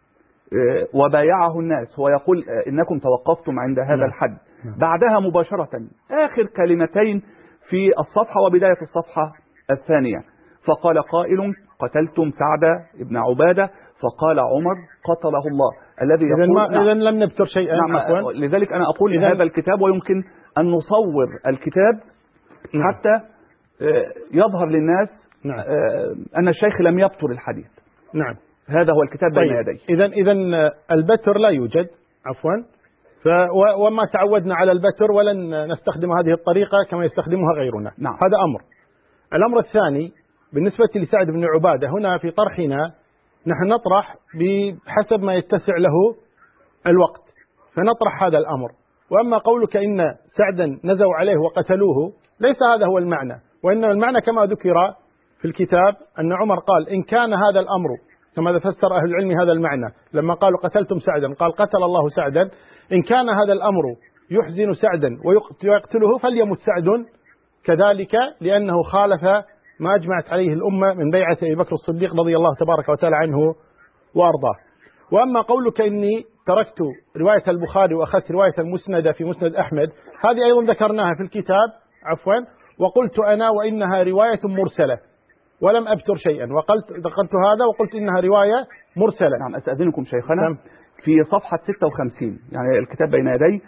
وبايعه الناس، هو يقول إنكم توقفتم عند هذا الحد. بعدها مباشرة آخر كلمتين في الصفحة وبداية الصفحة الثانية، فقال قائل قتلتم سعد بن عبادة، فقال عمر قتله الله الذي يقول. إذن لم نبتر شيئا. لذلك أنا أقول هذا الكتاب، ويمكن أن نصور الكتاب حتى يظهر للناس أن الشيخ لم يبتر الحديث. نعم. هذا هو الكتاب بين يدي. إذن البتر لا يوجد، عفوا، وما تعودنا على البتر ولن نستخدم هذه الطريقة كما يستخدمها غيرنا. نعم. هذا أمر. الأمر الثاني بالنسبة لسعد بن عبادة، هنا في طرحنا نحن نطرح بحسب ما يتسع له الوقت، فنطرح هذا الأمر. وأما قولك إن سعدا نزوا عليه وقتلوه، ليس هذا هو المعنى، وإنما المعنى كما ذكر في الكتاب أن عمر قال إن كان هذا الأمر كما فسر أهل العلم هذا المعنى لما قالوا قتلتم سعدا، قال قتل الله سعدا، إن كان هذا الأمر يحزن سعدا ويقتله فليمت سعد كذلك، لأنه خالف ما أجمعت عليه الأمة من بيعة أبي بكر الصديق رضي الله تبارك وتعالى عنه وأرضاه. وأما قولك إني تركت رواية البخاري وأخذت رواية المسندة في مسند أحمد، هذه أيضا ذكرناها في الكتاب، عفوا، وقلت أنا وإنها رواية مرسلة ولم أبتر شيئا، ذكرت هذا وقلت إنها رواية مرسلة. نعم. أستأذنكم شيخنا في صفحة 56، يعني الكتاب بين يدي،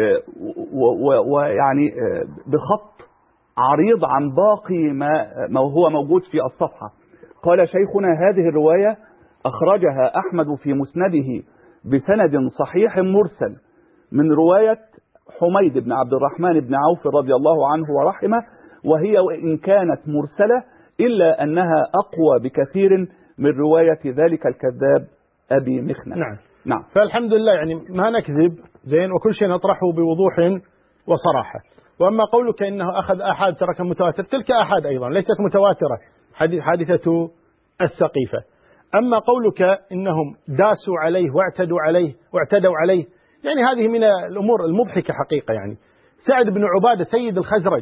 ويعني بخط عريض عن باقي ما هو موجود في الصفحة. قال شيخنا هذه الرواية أخرجها أحمد في مسنده بسند صحيح مرسل من رواية حميد بن عبد الرحمن بن عوف رضي الله عنه ورحمه، وهي وإن كانت مرسلة إلا أنها أقوى بكثير من رواية ذلك الكذاب أبي مخنة. نعم. فالحمد لله يعني ما نكذب، زين، وكل شيء نطرحه بوضوح وصراحة. وأما قولك إنه أخذ أحد ترك متواتر، تلك أحد أيضا ليست متواترة، حادثة السقيفة. أما قولك إنهم داسوا عليه واعتدوا عليه، يعني هذه من الأمور المضحكة حقيقة. يعني سعد بن عبادة سيد الخزرج،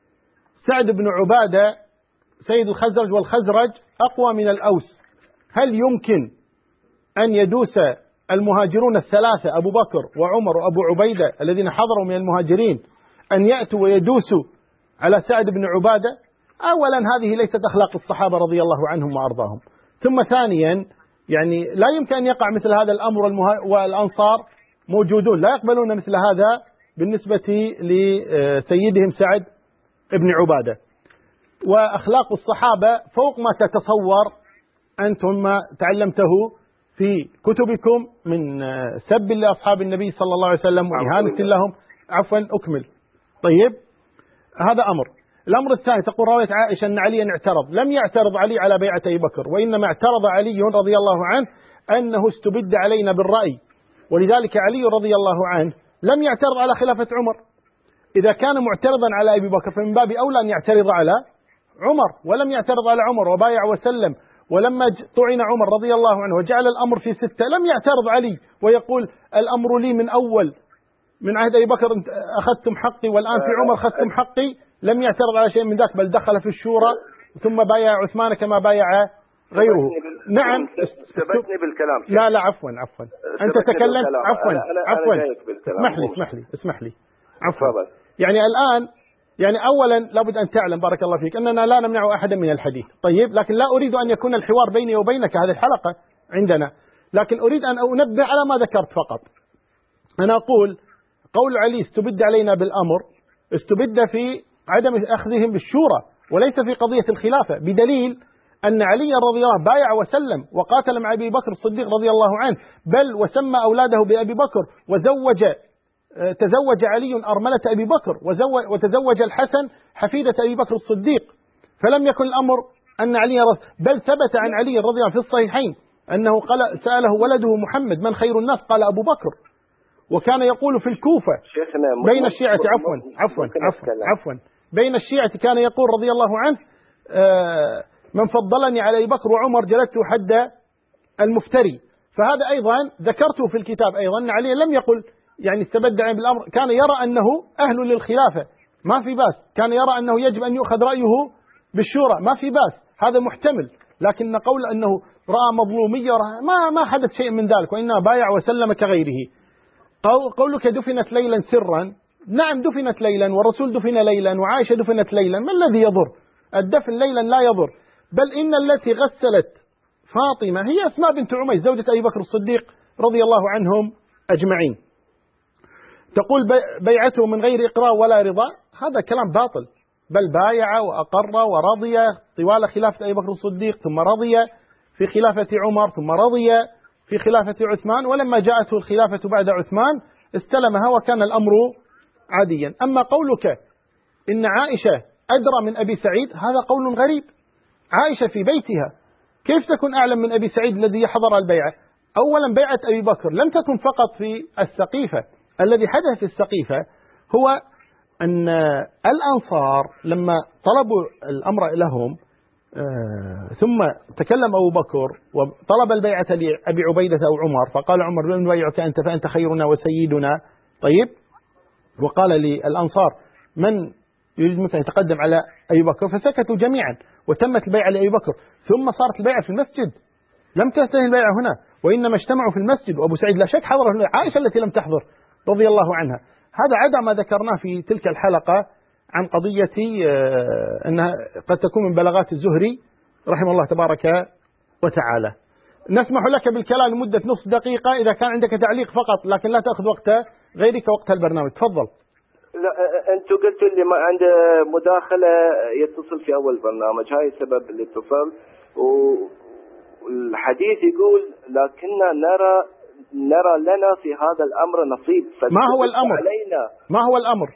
سعد بن عبادة سيد الخزرج، والخزرج أقوى من الأوس. هل يمكن أن يدوس المهاجرون الثلاثة أبو بكر وعمر وأبو عبيدة الذين حضروا من المهاجرين أن يأتوا ويدوسوا على سعد بن عبادة؟ أولا هذه ليست أخلاق الصحابة رضي الله عنهم وأرضاهم. ثم ثانيا يعني لا يمكن أن يقع مثل هذا الأمر، والأنصار موجودون لا يقبلون مثل هذا بالنسبة لسيدهم سعد بن عبادة. وأخلاق الصحابة فوق ما تتصور أنتم ما تعلمته في كتبكم من سب لأصحاب النبي صلى الله عليه وسلم وإهانة لهم. عفوا أكمل. طيب هذا أمر. الأمر الثاني تقول رواية عائشة أن عليا اعترض، لم يعترض علي على بيعة أبي بكر، وإنما اعترض علي رضي الله عنه أنه استبد علينا بالرأي، ولذلك علي رضي الله عنه لم يعترض على خلافة عمر. إذا كان معترضا على أبي بكر فمن باب أولى أن يعترض على عمر، ولم يعترض على عمر وبايع وسلم. ولما طعن عمر رضي الله عنه وجعل الأمر في 6 لم يعترض علي ويقول الأمر لي من أول، من عهد أبي بكر أخذتم حقي والآن في عمر أخذتم حقي. لم يعترض على شيء من ذاك، بل دخل في الشورى ثم بايع عثمان كما بايع غيره. نعم ثبتني بالكلام. لا عفوا أنت تكلمت. عفوا اسمح لي عفوا. يعني الآن يعني أولا لابد أن تعلم بارك الله فيك أننا لا نمنع أحدا من الحديث، طيب، لكن لا أريد أن يكون الحوار بيني وبينك هذه الحلقة عندنا، لكن أريد أن أنبه على ما ذكرت فقط. أنا أقول قول علي استبد علينا بالأمر، استبد في عدم أخذهم بالشورى وليس في قضية الخلافة، بدليل أن علي رضي الله عنه بايع وسلم وقاتل مع أبي بكر الصديق رضي الله عنه، بل وسمى أولاده بأبي بكر وزوج تزوج علي أرملة أبي بكر وتزوج الحسن حفيدة أبي بكر الصديق، فلم يكن الأمر أن علي بل ثبت عن علي رضي الله عنه في الصحيحين أنه قال سأله ولده محمد من خير الناس، قال أبو بكر. وكان يقول في الكوفة بين الشيعة عفوا بين الشيعة كان يقول رضي الله عنه من فضلني على أبي بكر وعمر جلدت حد المفتري. فهذا أيضا ذكرته في الكتاب أيضا أن علي لم يقل يعني استبدع بالأمر، كان يرى أنه أهل للخلافة ما في باس، كان يرى أنه يجب أن يؤخذ رأيه بالشورى ما في باس، هذا محتمل. لكن قول أنه رأى مظلومية ما حدث شيء من ذلك، وإنما بايع وسلم كغيره. قولك دفنت ليلا سرا، نعم دفنت ليلا، والرسول دفن ليلا، وعائشة دفنت ليلا، ما الذي يضر؟ الدفن ليلا لا يضر، بل إن التي غسلت فاطمة هي أسماء بنت عميس زوجة أبي بكر الصديق رضي الله عنهم أجمعين. تقول بيعته من غير إقرار ولا رضا، هذا كلام باطل، بل بايع وأقر ورضي طوال خلافة أبي بكر الصديق، ثم رضي في خلافة عمر، ثم رضي في خلافة عثمان، ولما جاءته الخلافة بعد عثمان استلمها وكان الأمر عاديا. أما قولك إن عائشة أدرى من أبي سعيد، هذا قول غريب. عائشة في بيتها كيف تكون أعلم من أبي سعيد الذي حضر البيعة؟ أولا بيعة أبي بكر لم تكن فقط في السقيفة، الذي حدث في السقيفة هو أن الأنصار لما طلبوا الأمر لهم ثم تكلم أبو بكر وطلب البيعة لأبي عبيدة أو عمر، فقال عمر لن نبايعك أنت فأنت خيرنا وسيدنا. طيب، وقال للأنصار من يريد مثلا يتقدم على أبي بكر، فسكتوا جميعا وتمت البيعة لأبي بكر. ثم صارت البيعة في المسجد، لم تنتهي البيعة هنا، وإنما اجتمعوا في المسجد، وأبو سعيد لا شك حضر، عائشة التي لم تحضر رضي الله عنها. هذا عدا ما ذكرناه في تلك الحلقة عن قضية أنها قد تكون من بلاغات الزهري رحمه الله تبارك وتعالى. نسمح لك بالكلام لمدة نصف دقيقة إذا كان عندك تعليق فقط، لكن لا تأخذ وقت غيرك وقت البرنامج. تفضل. لا، أنتم قلتوا اللي ما عنده مداخلة يتصل في أول برنامج، هاي سبب الاتصال. والحديث يقول لكننا نرى لنا في هذا الأمر نصيب. ما هو الأمر؟ علينا. ما هو الأمر؟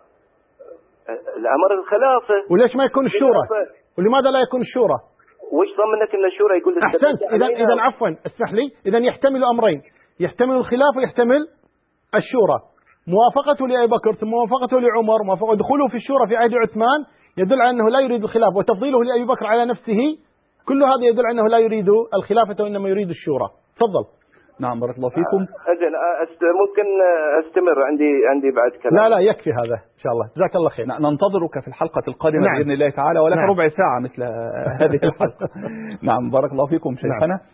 الأمر الخلافة. وليش ما يكون الشورى؟ ولماذا لا يكون الشورى؟ وش ضمنك أن الشورى يقول؟ أحسنت. إذا عفوا اسمح لي، إذا يحتمل أمرين، يحتمل الخلاف ويحتمل الشورى. موافقته لأبي بكر ثم موافقته لعمر، موافقته دخوله في الشورى في عهد عثمان يدل على أنه لا يريد الخلاف، وتفضيله لأبي بكر على نفسه كل هذا يدل على أنه لا يريد الخلافة وإنما يريد الشورى. تفضل. نعم بارك الله فيكم. ممكن استمر، عندي بعد كلام. لا يكفي هذا إن شاء الله، جزاك الله خير. ننتظرك في الحلقة القادمة. نعم. بإذن الله تعالى، ولك نعم. ربع ساعة مثل هذه الحلقة. نعم بارك الله فيكم شيخنا. نعم.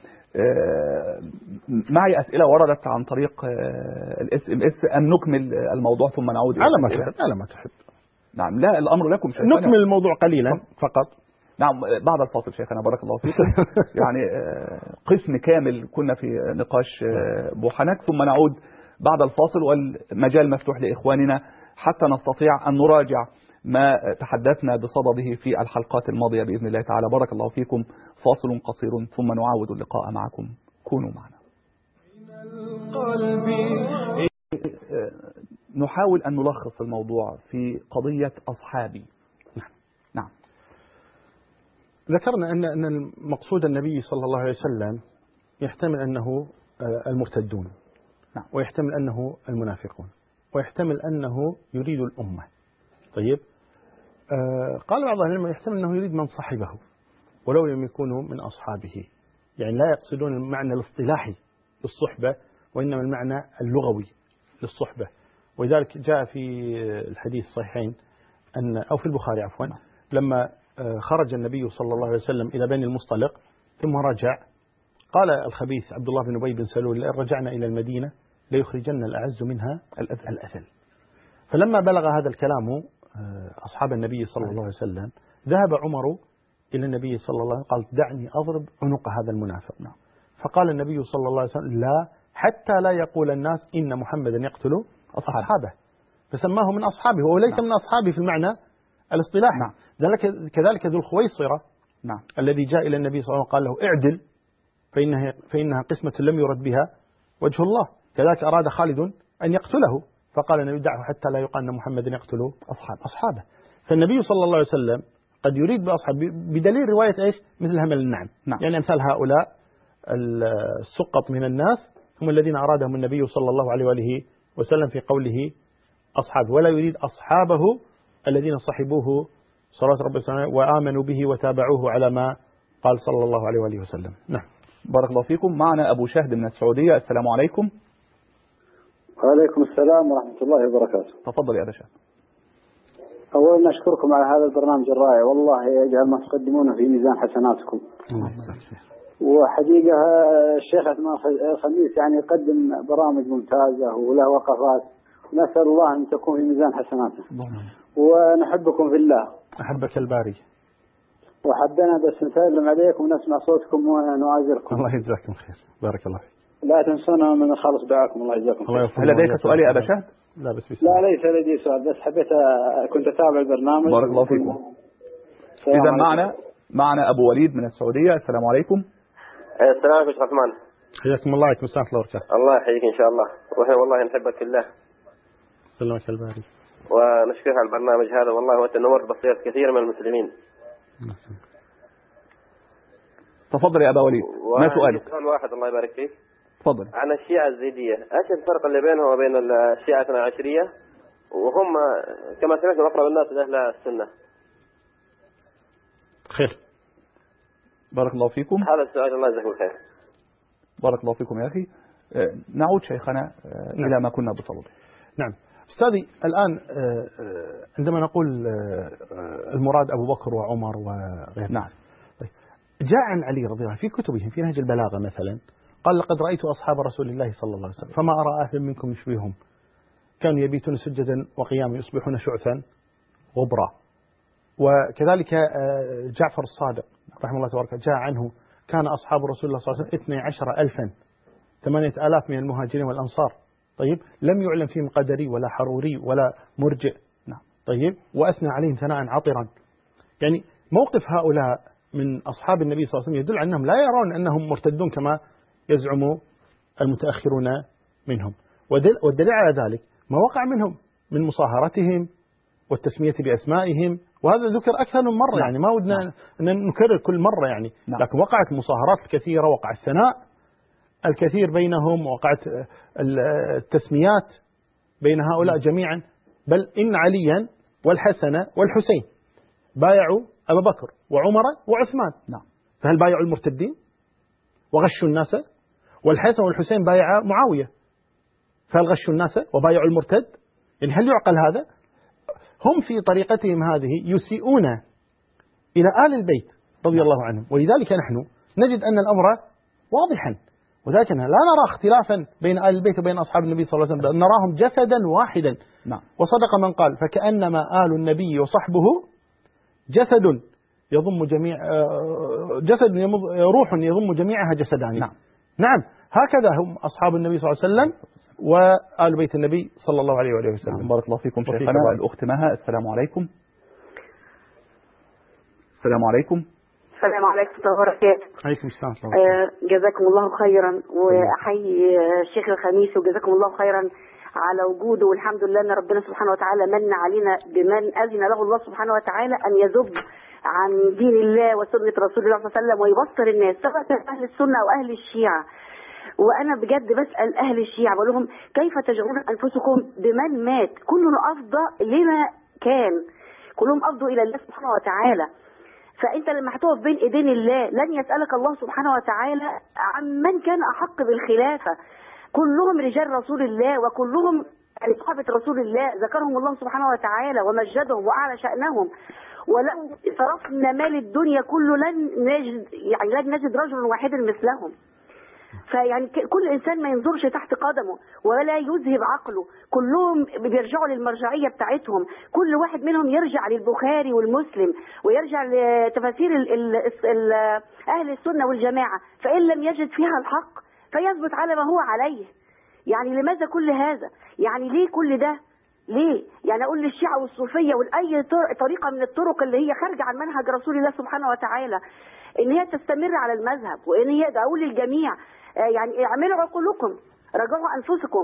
معي أسئلة وردت عن طريق الSMS، أن نكمل الموضوع ثم نعود إلى على ما تحب. نعم، لا الأمر لكم شيخنا. نكمل الموضوع قليلا فقط. نعم بعد الفاصل شيخنا بارك الله فيكم. يعني قسم كامل كنا في نقاش بوحنك، ثم نعود بعد الفاصل، والمجال مفتوح لإخواننا حتى نستطيع أن نراجع ما تحدثنا بصدده في الحلقات الماضية بإذن الله تعالى. بارك الله فيكم. فاصل قصير ثم نعاود اللقاء معكم، كونوا معنا. نحاول أن نلخص الموضوع في قضية أصحابي. نعم. ذكرنا أن المقصود النبي صلى الله عليه وسلم يحتمل أنه المرتدون، نعم. ويحتمل أنه المنافقون، ويحتمل أنه يريد الأمة. طيب، قال بعض العلماء يحتمل أنه يريد من صحبه ولو لم يكونوا من أصحابه، يعني لا يقصدون المعنى الاصطلاحي للصحبة، وإنما المعنى اللغوي للصحبة. ولذلك جاء في الحديث الصحيحين أو في البخاري عفوا، لما خرج النبي صلى الله عليه وسلم إلى بني المصطلق ثم رجع، قال الخبيث عبد الله بن أبي بن سلول لئن رجعنا إلى المدينة ليخرجن الأعز منها الأذل. فلما بلغ هذا الكلام أصحاب النبي صلى الله عليه وسلم، ذهب عمر إلى النبي صلى الله عليه وسلم قال دعني أضرب عنق هذا المنافق. فقال النبي صلى الله عليه وسلم لا، حتى لا يقول الناس إن محمدا يقتل أصحابه، فسماه من أصحابه وهو ليس من أصحابه في المعنى الاصطلاحي. نعم. كذلك ذو الخويصرة، نعم. الذي جاء إلى النبي صلى الله عليه وسلم قال له اعدل فإنها قسمة لم يرد بها وجه الله. كذلك أراد خالد أن يقتله فقال النبي دعه حتى لا يقال أن محمدا يقتل أصحابه. فالنبي صلى الله عليه وسلم قد يريد بأصحابه بدليل رواية إيش مثل همل النعم. يعني أمثال هؤلاء السقط من الناس هم الذين أرادهم النبي صلى الله عليه وآله وسلم في قوله أصحابه، ولا يريد أصحابه الذين صحبوه صلوات ربي وسلامه وآمنوا به وتابعوه على ما قال صلى الله عليه وآله وسلم. نعم. بارك الله فيكم. معنا أبو شهد من السعودية. السلام عليكم. وعليكم السلام ورحمة الله وبركاته. تفضل يا أبا شهد. أولا أشكركم على هذا البرنامج الرائع، والله يجعل ما تقدمونه في ميزان حسناتكم. وحقيقة الشيخ عثمان الخميس يعني يقدم برامج ممتازة وله وقفات، نسأل الله أن تكون في ميزان حسناته. ونحبكم في الله. أحبك الباري. وحبنا بس نسلم عليكم ونسمع صوتكم ونعازركم. الله يجزاكم خير. بارك الله فيك. لا تنسونا من خالص دعاكم. الله يجزاكم خير. هل لديك سؤال يا أبا شهد؟ لا بس لا ليس لدي سؤال، بس حبيت كنت أتابع البرنامج. بارك الله فيكم. إذا معنا أبو وليد من السعودية. السلام عليكم. السلام عليكم شيخ عثمان. حياكم الله. عليكم السلام ورحمة الله وبركاته. الله يحييك إن شاء الله، وإحنا والله نحبك في الله. سلمك الباري. ونشكرك على البرنامج هذا، والله وأنت نورت بصيرة كثير من المسلمين. تفضل يا أبا وليد، ما سؤالك؟ سؤال واحد الله يبارك فيك. تفضل. عن الشيعة الزيدية، إيش الفرق اللي بينهم وبين الشيعة العشرية، وهم كما سمعت من أقرب الناس أهل السنة؟ خير. بارك الله فيكم. هذا السؤال، الله يجزاكم خير. بارك الله فيكم يا أخي. نعود شيخنا إلى ما كنا بصدده. نعم أستاذي، الآن عندما نقول المراد أبو بكر وعمر وغيره. نعم. جاء عن علي رضي الله عنه في كتبهم في نهج البلاغة مثلا قال: لقد رأيت أصحاب رسول الله صلى الله عليه وسلم فما أرى أحد منكم يشبههم، كانوا يبيتون سجدا وقياما يصبحون شعثا غبرا. وكذلك جعفر الصادق رحمه الله تبارك جاء عنه: كان أصحاب رسول الله صلى الله عليه وسلم 12,000 8,000 من المهاجرين والأنصار. طيب، لم يعلم فيهم قدري ولا حروري ولا مرجئ. نعم. طيب، وأثنى عليهم ثناء عطرا. يعني موقف هؤلاء من أصحاب النبي صلى الله عليه وسلم يدل على أنهم لا يرون أنهم مرتدون كما يزعم المتأخرون منهم. والدليل على ذلك ما وقع منهم من مصاهرتهم والتسمية بأسمائهم، وهذا ذكر أكثر من مرة. يعني ما ودنا أن نكرر كل مرة يعني. لكن وقعت مصاهرات كثيرة، وقع الثناء الكثير بينهم، وقعت التسميات بين هؤلاء جميعا. بل إن عليا والحسن والحسين بايعوا أبا بكر وعمر وعثمان. نعم. فهل بايعوا المرتدين وغشوا الناس؟ والحسن والحسين بايعوا معاوية، فهل غشوا الناس وبايعوا المرتد؟ يعني هل يعقل هذا؟ هم في طريقتهم هذه يسيئون إلى آل البيت رضي الله عنهم، ولذلك نحن نجد أن الأمر واضحا، وذلك لا نرى اختلافا بين آل البيت وبين أصحاب النبي صلى الله عليه وسلم، بل نراهم جسدا واحدا. نعم. وصدق من قال: فكأنما آل النبي وصحبه جسد يضم جميع روح يضم جميعها جسدان. نعم. نعم، هكذا هم أصحاب النبي صلى الله عليه وسلم وآل بيت النبي صلى الله عليه وآله وسلم. بارك الله فيكم شيخنا. الأخت مها. السلام عليكم. السلام عليكم. السلام عليكم ورحمة الله وبركاته. عليكم السلام. جزاكم الله خيرا، وأحيي الشيخ الخميس وجزاكم الله خيرا على وجوده، والحمد لله أن ربنا سبحانه وتعالى من علينا بمن أذن له الله سبحانه وتعالى أن يذب عن دين الله وسنة رسول الله صلى الله عليه وسلم ويبصر الناس، سواء كان أهل السنة أو أهل الشيعة. وأنا بجد بسأل أهل الشيعة بقول لهم: كيف تجعلون أنفسكم بمن مات؟ كلنا أفضى لما كان، كلهم أفضوا إلى الله سبحانه وتعالى. فأنت لما هتقف بين إيدين الله لن يسألك الله سبحانه وتعالى عن من كان أحق بالخلافة. كلهم رجال رسول الله، وكلهم صحابة رسول الله ذكرهم الله سبحانه وتعالى ومجدهم وأعلى شأنهم. ولو صرفنا مال الدنيا كله لن نجد رجل واحد مثلهم. فيعني كل إنسان ما ينظرش تحت قدمه ولا يذهب عقله، كلهم بيرجعوا للمرجعية بتاعتهم. كل واحد منهم يرجع للبخاري والمسلم ويرجع لتفاسير أهل السنة والجماعة، فإن لم يجد فيها الحق فيثبت على ما هو عليه. يعني لماذا كل هذا؟ يعني ليه كل ده؟ ليه؟ يعني أقول للشيعة والصوفية ولأي طريقة من الطرق اللي هي خارجة عن منهج رسول الله سبحانه وتعالى إن هي تستمر على المذهب، وإن هي أقول للجميع يعني اعملوا عقولكم، راجعوا أنفسكم،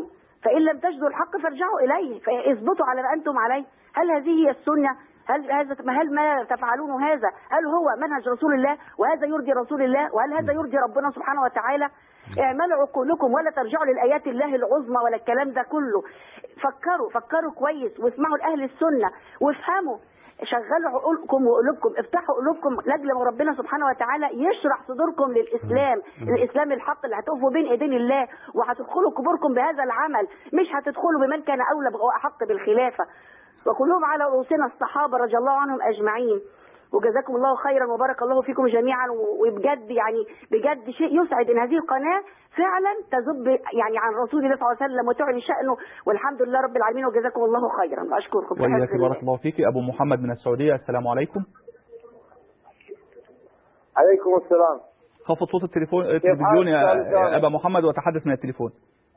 فإن لم تجدوا الحق فارجعوا إليه، فاثبتوا على ما أنتم عليه. هل هذه هي السنة؟ هل ما تفعلون هذا هل هو منهج رسول الله وهذا يرضي رسول الله وهل هذا يرضي ربنا سبحانه وتعالى؟ اعملوا عقولكم ولا ترجعوا للآيات الله العظمى ولا الكلام ده كله. فكروا كويس واسمعوا لأهل السنة وافهموا، شغلوا عقولكم وقلوبكم، افتحوا قلوبكم لاجل ما ربنا سبحانه وتعالى يشرح صدوركم للإسلام، الإسلام الحق اللي هتقفوا بين ايدين الله وهتدخلوا قبوركم بهذا العمل، مش هتدخلوا بمن كان أولى وأحق بالخلافة. وكلهم على رؤوسنا الصحابة رضي الله عنهم أجمعين. وجزاكم الله خيرا وبارك الله فيكم جميعا. وبجد يعني بجد شيء يسعد ان هذه القناة فعلا تذب يعني عن رسول الله صلى الله عليه وسلم وتعلي شأنه، والحمد لله رب العالمين وجزاكم الله خيرا واشكركم. وإياك بارك الله فيك. أبو محمد من السعودية، السلام عليكم. عليكم السلام. خفض صوت التلفزيون يا أبا محمد وتحدث من التليفون.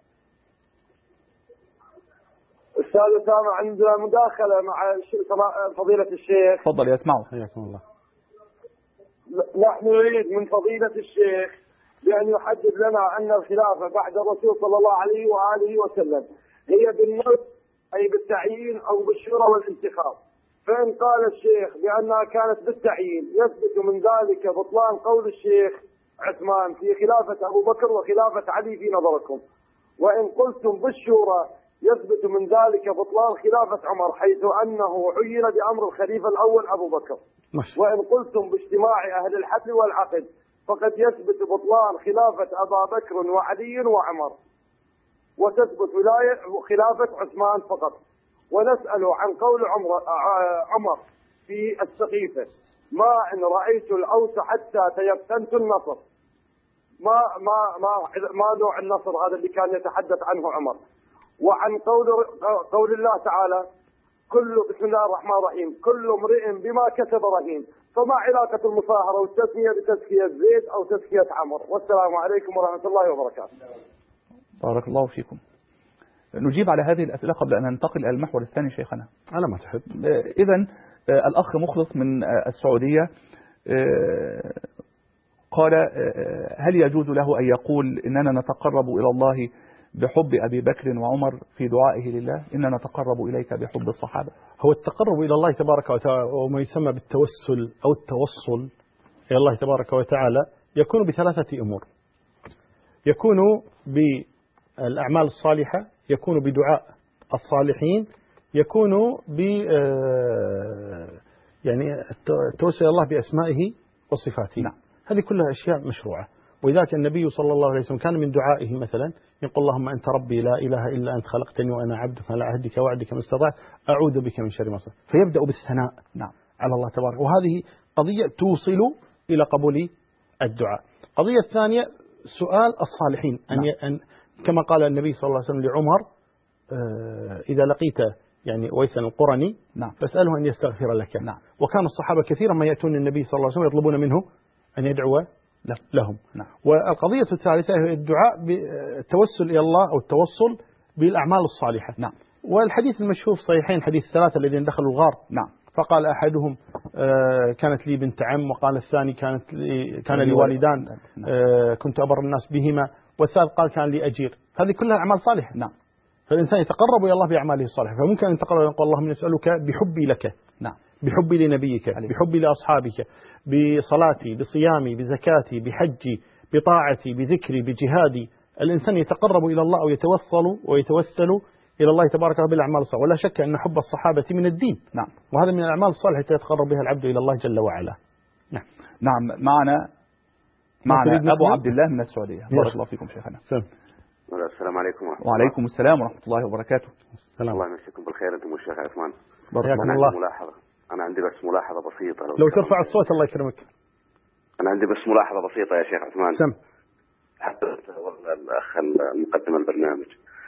أستاذ أسامة، عندنا مداخلة مع فضيلة الشيخ. تفضل يسمعه. حياكم الله. نحن نريد من فضيلة الشيخ بأن يحدد لنا أن الخلافة بعد الرسول صلى الله عليه وآله وسلم هي بالنص أي بالتعيين أو بالشورى والانتخاب. فإن قال الشيخ بأنها كانت بالتعيين يثبت من ذلك بطلان قول الشيخ عثمان في خلافة أبو بكر وخلافة علي في نظركم. وإن قلتم بالشورى يثبت من ذلك بطلان خلافة عمر حيث أنه عين بأمر الخليفة الأول أبو بكر. وإن قلتم باجتماع أهل الحل والعقد فقد يثبت بطلان خلافة أبا بكر وعلي وعمر، وتثبت ولاية خلافة عثمان فقط. ونسأل عن قول عمر في السقيفة: ما إن رأيت الأوس حتى تيقنت النصر. ما نوع النصر هذا اللي كان يتحدث عنه عمر؟ وعن قول الله تعالى: بسم الله الرحمن الرحيم كل امرئ بما كسب رهين. فما علاقة المصاهرة والتسمية بتزكية زيد أو تزكية عمر؟ والسلام عليكم ورحمة الله وبركاته. بارك الله فيكم. نجيب على هذه الأسئلة قبل أن ننتقل إلى المحور الثاني شيخنا. على ما تحب. إذن الأخ مخلص من السعودية قال: هل يجوز له أن يقول إننا نتقرب إلى الله بحب أبي بكر وعمر في دعائه لله إننا نتقرب إليك بحب الصحابة؟ هو التقرب إلى الله تبارك وتعالى وما يسمى بالتوسل أو التوصل إلى الله تبارك وتعالى يكون بثلاثة أمور. يكون بالأعمال الصالحة، يكون بدعاء الصالحين، يكون يعني التوسل إلى الله بأسمائه وصفاته. نعم. هذه كلها أشياء مشروعة. ولذلك النبي صلى الله عليه وسلم كان من دعائه مثلا يقول: اللهم أنت ربي لا إله إلا أنت خلقتني وأنا عبدك على عهدك ووعدك ما استطعت أعوذ بك من شر ما صنعت. فيبدأ بالثناء نعم على الله تبارك، وهذه قضية توصل إلى قبول الدعاء. قضية الثانية سؤال الصالحين أن كما قال النبي صلى الله عليه وسلم لعمر: إذا لقيت يعني ويسا القرني فاسأله أن يستغفر لك. وكان الصحابة كثيرا ما يأتون النبي صلى الله عليه وسلم يطلبون منه أن يدعو لهم. والقضية الثالثة هي الدعاء بالتوسل إلى الله أو التوصل بالأعمال الصالحة. والحديث المشهور في صحيحين حديث الثلاثة الذين دخلوا الغار. فقال أحدهم: كانت لي بنت عم، وقال الثاني كان لي والدان كنت أبر الناس بهما، والثالث قال كان لي أجير. هذه كلها أعمال صالحة. فالإنسان يتقرب إلى الله بأعماله الصالحة. فممكن أن يتقرب يقول: اللهم نسألك بحبي لك، بحبي لنبيك، بحبي لأصحابك، بصلاتي، بصيامي، بزكاتي، بحجي، بطاعتي، بذكري، بجهادي. الإنسان يتقرب إلى الله أو يتوصل ويتوسل إلى الله تبارك وتعالى بالأعمال الصالحة. ولا شك أن حب الصحابة من الدين. وهذا من الأعمال الصالحة التي يتقرب بها العبد إلى الله جل وعلا. نعم. معنا أبو عبد الله من السعودية. بارك الله فيكم شيخنا. السلام عليكم ورحمة الله. وعليكم السلام ورحمة الله وبركاته. الله يمسيكم بالخير أنتم والشيخ عثمان. أنا عندي بس ملاحظة بسيطة. لو ترفع الصوت الله يكرمك. أنا عندي بس ملاحظة بسيطة يا شيخ عثمان. سم. حتى الأخ المقدم البرنامج.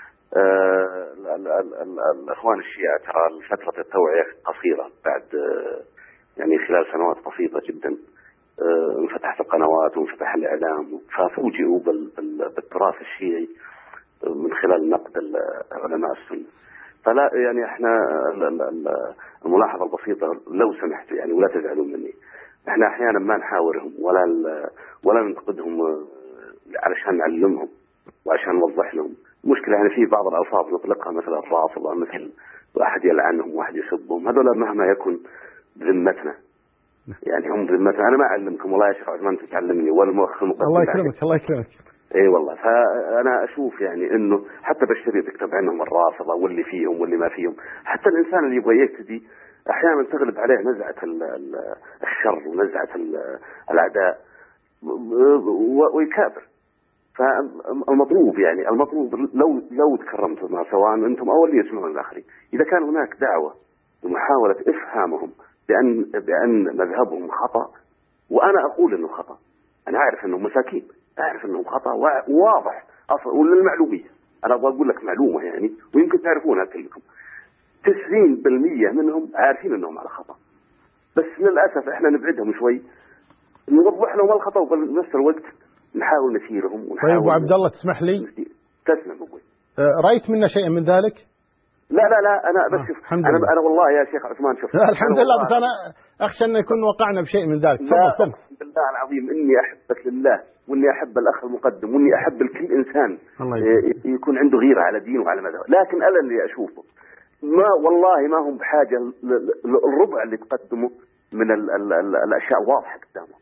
الأخوان الشيعة ترى فترة التوعية قصيرة، بعد يعني خلال سنوات بسيطة جدا انفتحت القنوات وانفتح الإعلام، ففوجئوا بالتراث الشيعي من خلال نقد علماء السنة. فلا يعني احنا الملاحظة البسيطة لو سمحت يعني ولا تزعلوا مني، احنا احيانا ما نحاورهم ولا ننتقدهم علشان نعلمهم وعشان نوضح لهم، مشكلة يعني في بعض الألفاظ نطلقها مثل الرافضة، مثل واحد يلعنهم واحد يسبهم، هذول مهما يكن ذمتنا، يعني هم ذمتنا. أنا ما أعلمكم والله يا شيخ عثمان تعلمني ولا مؤخر مقدم. الله يكرمك الله يكرمك. اي والله. فانا اشوف يعني انه حتى بالشريط يكتب عنهم الرافضه واللي فيهم واللي ما فيهم. حتى الانسان اللي يبغى يهتدي احيانا تغلب عليه نزعه الشر ونزعه الاعداء ويكابر. فالمطلوب يعني المطلوب لو تكرمتوا ما سواء انتم او اللي يسمعون الاخرين، اذا كان هناك دعوه ومحاوله افهامهم بان مذهبهم خطا، وانا اقول انه خطا، انا عارف انهم مساكين، أعرف أنه خطأ واضح أصلا. وللمعلومية أنا أبغى أقول لك معلومة يعني ويمكن تعرفونها كلكم، 90% منهم عارفين أنهم على خطأ، بس للأسف إحنا نبعدهم شوي، نوضح لهم الخطأ وبنفس الوقت نحاول نثيرهم. طيب أبو عبد الله تسمح لي؟ تسلم أبوي. رأيت منا شيء من ذلك؟ لا أنا بس شوف أنا والله يا شيخ عثمان شوف الحمد لله، بس أنا أخشى أن يكون وقعنا بشيء من ذلك. تفضل. بالله العظيم إني أحبك لله، وإني أحب الأخ المقدم، وإني أحب الكل إنسان يكون عنده غيرة على دينه وعلى مذهبه، لكن أنا اللي أشوفه والله ما هم بحاجة الربع اللي تقدمه من الأشياء واضحة قدامه،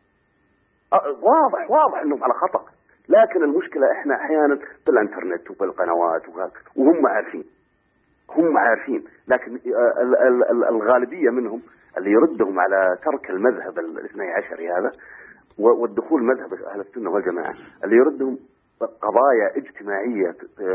واضح إنهم على خطأ، لكن المشكلة إحنا أحيانا بالإنترنت وبالقنوات وهم عارفين، لكن الغالبية منهم اللي يردهم على ترك المذهب الاثني عشري هذا والدخول مذهب أهل السنة والجماعة، اللي يردهم قضايا اجتماعية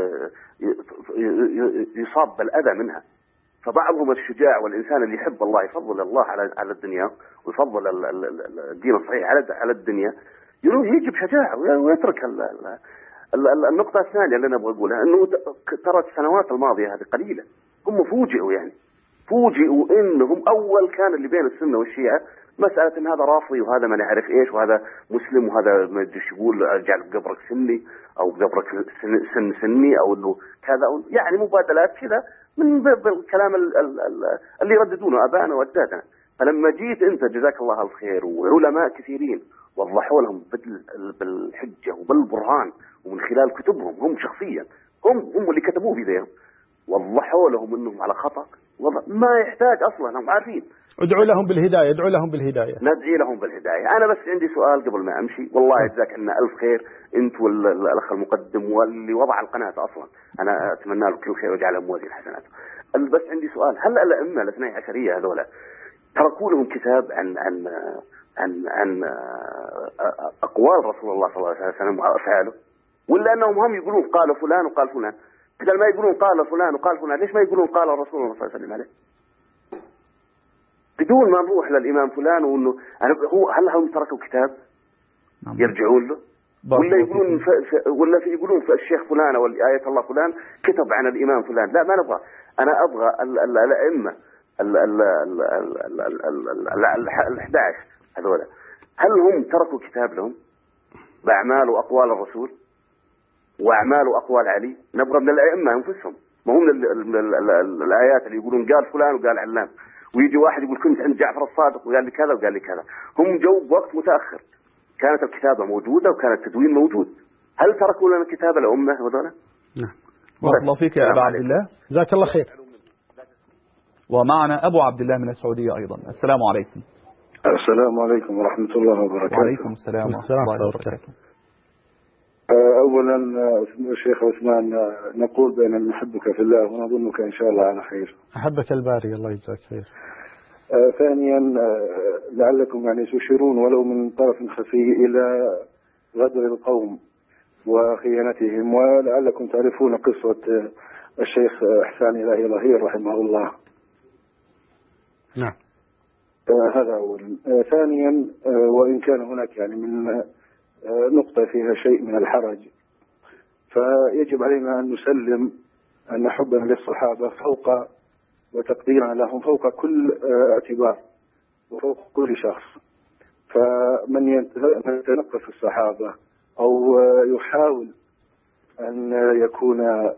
يصاب بالأذى منها. فبعضهم الشجاع والإنسان اللي يحب الله يفضل الله على الدنيا ويفضل الدين الصحيح على الدنيا، يجي بشجاعة ويترك النقطة الثانية اللي أنا أبغى أقولها، أنه ترى السنوات الماضية هذه قليلة هم فوجئوا إنهم أول كان اللي بين السنة والشيعة مسألة إن هذا رافضي وهذا ما نعرف إيش وهذا مسلم وهذا ما أدري شو يقول جعل بقبرك سني أو بقبرك سني أو إنه كذا، يعني مبادلات كذا من بالكلام اللي يرددونه أبائنا وأجدادنا. فلما جيت أنت جزاك الله الخير وعلماء كثيرين وضحوا لهم بالحجة وبالبرهان ومن خلال كتبهم هم شخصيا، هم اللي كتبوه بيديهم، وضحوا لهم انهم على خطأ، ما يحتاج اصلا، هم عارفين. ادعوا لهم بالهداية. ندعي لهم بالهداية. انا بس عندي سؤال قبل ما امشي، والله يجزاك عنا الف خير انت والاخ المقدم واللي وضع القناة اصلا، انا اتمنى له كل خير ويجعله موازين حسناته. بس عندي سؤال، هل الائمة الاثني عشرية هذولا تركوا لهم كتاب عن اقوال رسول الله صلى الله عليه وسلم وافعاله، ولا انهم هم يقولون قال فلان وقال فلان؟ بدل ما يقولون قال فلان وقال فلان، ليش ما يقولون قال الرسول صلى الله عليه وسلم عليه؟ بدون ما نروح للامام فلان وانه هل هم تركوا كتاب يرجعون له؟ ولا يقولون يقولون في الشيخ فلان او آية الله فلان كتب عن الامام فلان؟ لا، ما نبغى. انا ابغى الائمه ال11 هذولا، هل هم تركوا كتاب لهم باعمال واقوال الرسول واعمال واقوال علي؟ نبغى من الائمه انفسهم، ما هم الايات اللي يقولون قال فلان وقال علان، ويجي واحد يقول كنت عند جعفر الصادق وقال لي كذا وقال لي كذا. هم جو بوقت متاخر، كانت الكتابه موجوده وكان التدوين موجود. هل تركوا لنا كتاب الامه هذولا؟ نعم. بارك الله فيك يا ابا عبد الله، جزاك الله خير. ومعنا ابو عبد الله من السعوديه ايضا. السلام عليكم. السلام عليكم ورحمه الله وبركاته. وعليكم السلام ورحمه الله وبركاته. اولا الشيخ عثمان، نقول بان نحبك في الله ونظنك ان شاء الله على خير. احبك الباري، الله يجزاك خير. ثانيا لعلكم يعني تشيرون ولو من طرف خفي الى غدر القوم وخيانتهم، ولعلكم تعرفون قصه الشيخ احسان الهي ظهير رحمه الله. نعم. هذا اولا. ثانيا وان كان هناك يعني من نقطة فيها شيء من الحرج، فيجب علينا أن نسلم أن حبنا للصحابة فوق وتقديرنا لهم فوق كل اعتبار وفوق كل شخص. فمن يتنقص الصحابة أو يحاول أن يكون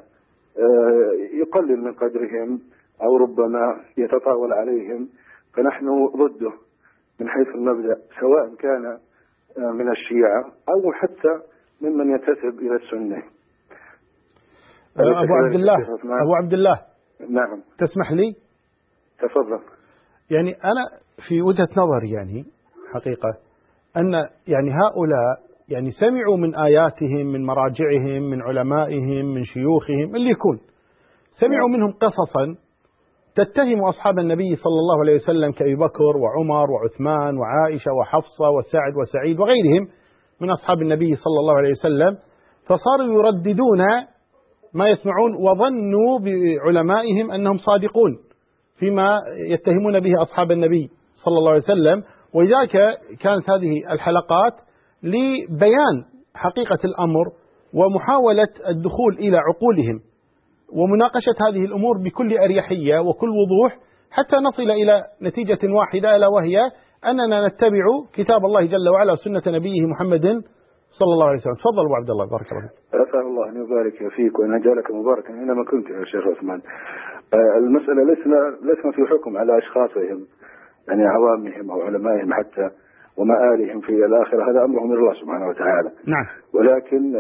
يقلل من قدرهم أو ربما يتطاول عليهم فنحن ضده من حيث المبدأ، سواء كان من الشيعة أو حتى ممن ينتسب إلى السنة. أبو عبد الله نعم تسمح لي؟ تفضل. يعني أنا في وجهة نظري يعني حقيقة أن يعني هؤلاء يعني سمعوا من آياتهم، من مراجعهم، من علمائهم، من شيوخهم اللي يكون، سمعوا منهم قصصا تتهم أصحاب النبي صلى الله عليه وسلم كأبي بكر وعمر وعثمان وعائشة وحفصة وسعد وسعيد وغيرهم من أصحاب النبي صلى الله عليه وسلم، فصاروا يرددون ما يسمعون وظنوا بعلمائهم أنهم صادقون فيما يتهمون به أصحاب النبي صلى الله عليه وسلم. ولذلك كانت هذه الحلقات لبيان حقيقة الأمر ومحاولة الدخول إلى عقولهم ومناقشة هذه الأمور بكل أريحية وكل وضوح حتى نصل إلى نتيجة واحدة، ألا وهي أننا نتبع كتاب الله جل وعلا وسنة نبيه محمد صلى الله عليه وسلم. تفضل أبو عبد الله، بارك الله فيك. أسأل الله أن يبارك فيك وأن يجعلك مباركا أينما كنت يا شيخ عثمان. المسألة لسنا في حكم على أشخاصهم يعني عوامهم أو علمائهم حتى ومآلهم في الآخرة، هذا أمرهم من الله سبحانه وتعالى. نعم. ولكن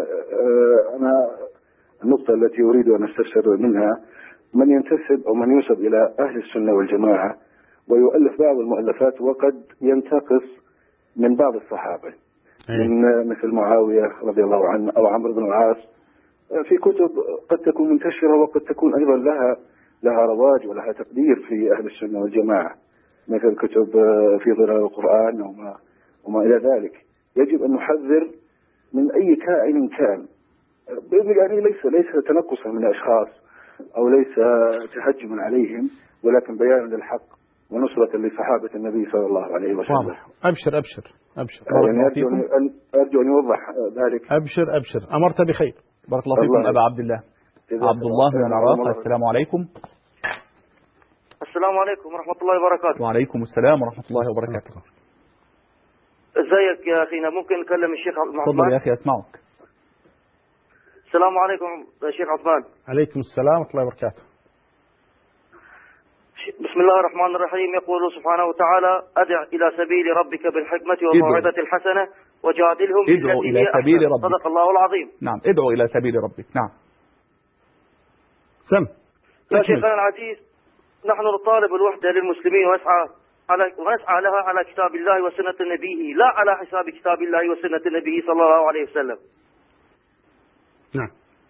أنا النقطة التي أريد أن أستفسر منها من ينتسب أو من ينسب إلى أهل السنة والجماعة ويؤلف بعض المؤلفات وقد ينتقص من بعض الصحابة من مثل معاوية رضي الله عنه أو عمرو بن العاص في كتب قد تكون منتشرة وقد تكون أيضا لها رواج ولها تقدير في أهل السنة والجماعة، مثل كتب في ظلال القرآن وما إلى ذلك. يجب أن نحذر من أي كائن كان، يعني ليس تنقصا من الأشخاص أو ليس تهجما عليهم، ولكن بيانا للحق ونصرة لصحابة النبي صلى الله عليه وسلم. واضح. أبشر أبشر أبشر. يعني أرجو أن يوضح ذلك. أبشر أبشر، أمرت بخير. بارك الله فيكم أبا عبد الله. عبد الله من العراق، السلام عليكم. السلام عليكم ورحمة الله وبركاته. وعليكم السلام ورحمة الله وبركاته. ازيك يا أخينا؟ ممكن نكلم الشيخ عثمان؟ تفضل يا أخي أسمعك. السلام عليكم يا شيخ عثمان. عليكم السلام ورحمة الله وبركاته. بسم الله الرحمن الرحيم. يقول سبحانه وتعالى: أدع إلى سبيل ربك بالحكمة والموعظة الحسنة وجادلهم بالتي هي أحسن. صدق الله العظيم. نعم، ادعو إلى سبيل ربك. نعم. سم. يا شيخنا العزيز، نحن نطالب الوحدة للمسلمين ونسعى لها على كتاب الله وسنة نبيه، لا على حساب كتاب الله وسنة النبي صلى الله عليه وسلم. نعم.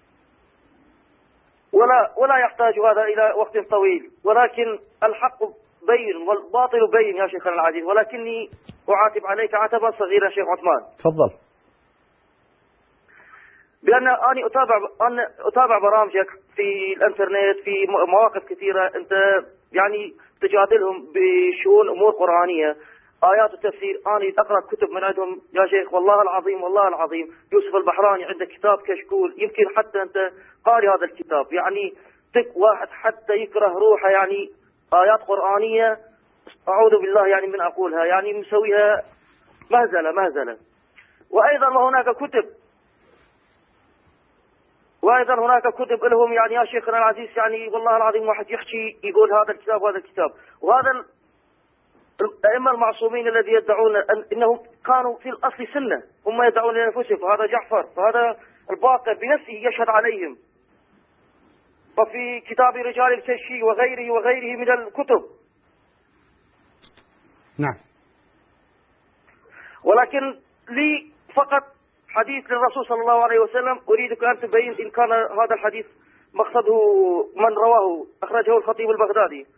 ولا يحتاج هذا إلى وقت طويل، ولكن الحق بين والباطل بين يا شيخنا العزيز. ولكني أعاتب عليك عتبا صغيرا شيخ عثمان. تفضل. بأن أنا أتابع برامجك في الإنترنت في مواقف كثيرة، أنت يعني تجادلهم بشؤون أمور قرآنية، آيات التفسير. أنا أقرأ كتب من عندهم يا شيخ، والله العظيم والله العظيم. يوسف البحراني عنده كتاب كشكول، يمكن حتى أنت قارئ هذا الكتاب. يعني واحد حتى يكره روحه، يعني آيات قرآنية أعوذ بالله يعني من أقولها، يعني مسويها مهزلة. وأيضا هناك كتب لهم يعني يا شيخنا العزيز، يعني والله العظيم واحد يحكي يقول هذا الكتاب وهذا الكتاب. وهذا الأئمة المعصومين الذي يدعون أنهم كانوا في الأصل سنة، هم يدعون لأنفسهم، فهذا جعفر، فهذا الباقر بنفسه يشهد عليهم، وفي كتاب رجال التشيع وغيره من الكتب. نعم. ولكن لي فقط حديث للرسول صلى الله عليه وسلم أريدك أن تبين إن كان هذا الحديث مقصده من رواه أخرجه الخطيب البغدادي.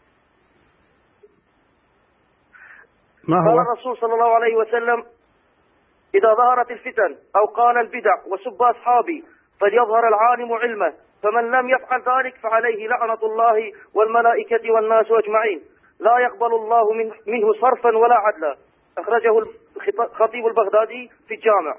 ما هو؟ قال الرسول صلى الله عليه وسلم: إذا ظهرت الفتن أو قال البدع وسب أصحابي فليظهر العالم علمه، فمن لم يفعل ذلك فعليه لعنة الله والملائكة والناس أجمعين، لا يقبل الله منه صرفا ولا عدلا. أخرجه الخطيب البغدادي في الجامع.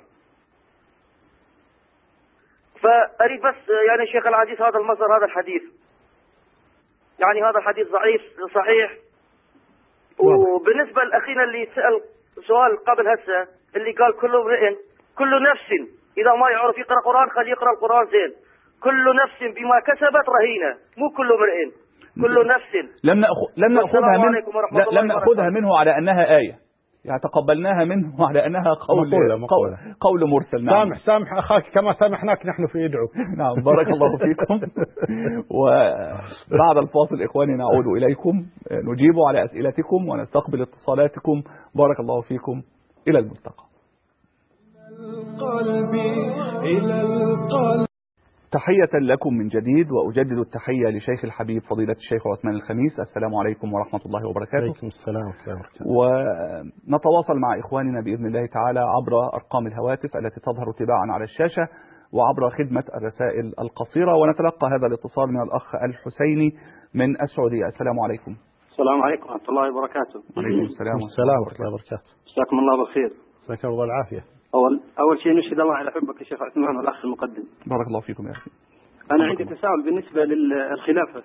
فأريد بس يعني الشيخ العزيز هذا المصدر، هذا الحديث، يعني هذا الحديث ضعيف صحيح. وبالنسبة لأخينا اللي سأل سؤال قبل هسه، اللي قال كل نفس إذا ما يعرف يقرأ قرآن خليه يقرأ القرآن زين. كل نفس بما كسبت رهينة، مو كل امرئ، كل نفس. لم نأخذها منه على أنها آية، يعني تقبلناها منه على أنها قول مرسل. نعم. سامح أخاك كما سامحناك نحن في يدعو. نعم بارك الله فيكم. وبعد الفاصل إخواني نعود إليكم نجيب على أسئلتكم ونستقبل اتصالاتكم. بارك الله فيكم، إلى الملتقى. إلى القلب. تحية لكم من جديد، وأجدد التحية لشيخ الحبيب فضيلة الشيخ عثمان الخميس. السلام عليكم ورحمة الله وبركاته. عليكم السلام ورحمة الله وبركاته. ونتواصل مع إخواننا بإذن الله تعالى عبر أرقام الهواتف التي تظهر تباعا على الشاشة وعبر خدمة الرسائل القصيرة. ونتلقى هذا الاتصال من الأخ الحسيني من السعودية. السلام عليكم. السلام عليكم ورحمة الله وبركاته. وعليكم السلام ورحمة الله وبركاته. جزاكم الله بالخير. جزاك الله العافية. أول شيء نشهد الله على حبك يا شيخ عثمان والأخ المقدم. بارك الله فيكم يا أخي. أنا عندي تساؤل بالنسبة للخلافة.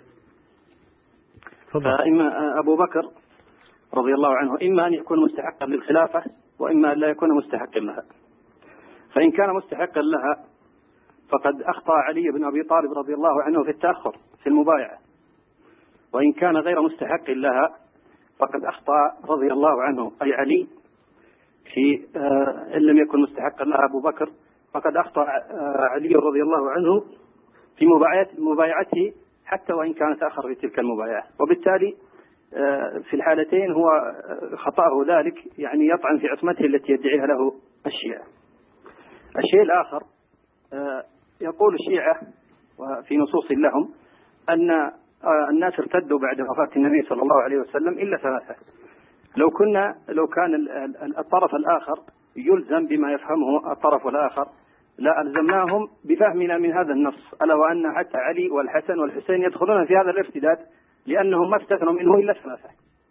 فإما أبو بكر رضي الله عنه إما أن يكون مستحقا للخلافة وإما أن لا يكون مستحقا لها. فإن كان مستحقا لها فقد أخطأ علي بن أبي طالب رضي الله عنه في التأخر في المبايعة، وإن كان غير مستحق لها فقد أخطأ رضي الله عنه أي علي في إن لم يكن مستحقا لها أبو بكر فقد أخطأ علي رضي الله عنه في مبايعته حتى وإن كان تأخر في تلك المبايعة. وبالتالي في الحالتين هو خطأه ذلك يعني يطعن في عصمته التي يدعيها له الشيعة. الشيء الآخر يقول الشيعة وفي نصوص لهم أن الناس ارتدوا بعد وفاة النبي صلى الله عليه وسلم إلا ثلاثة. لو كان الطرف الآخر يلزم بما يفهمه الطرف الآخر لا ألزمناهم بفهمنا من هذا النص، ألا وأن حتى علي والحسن والحسين يدخلون في هذا الارتداد لأنهم ما استثنوا منه إلا ثلاثة.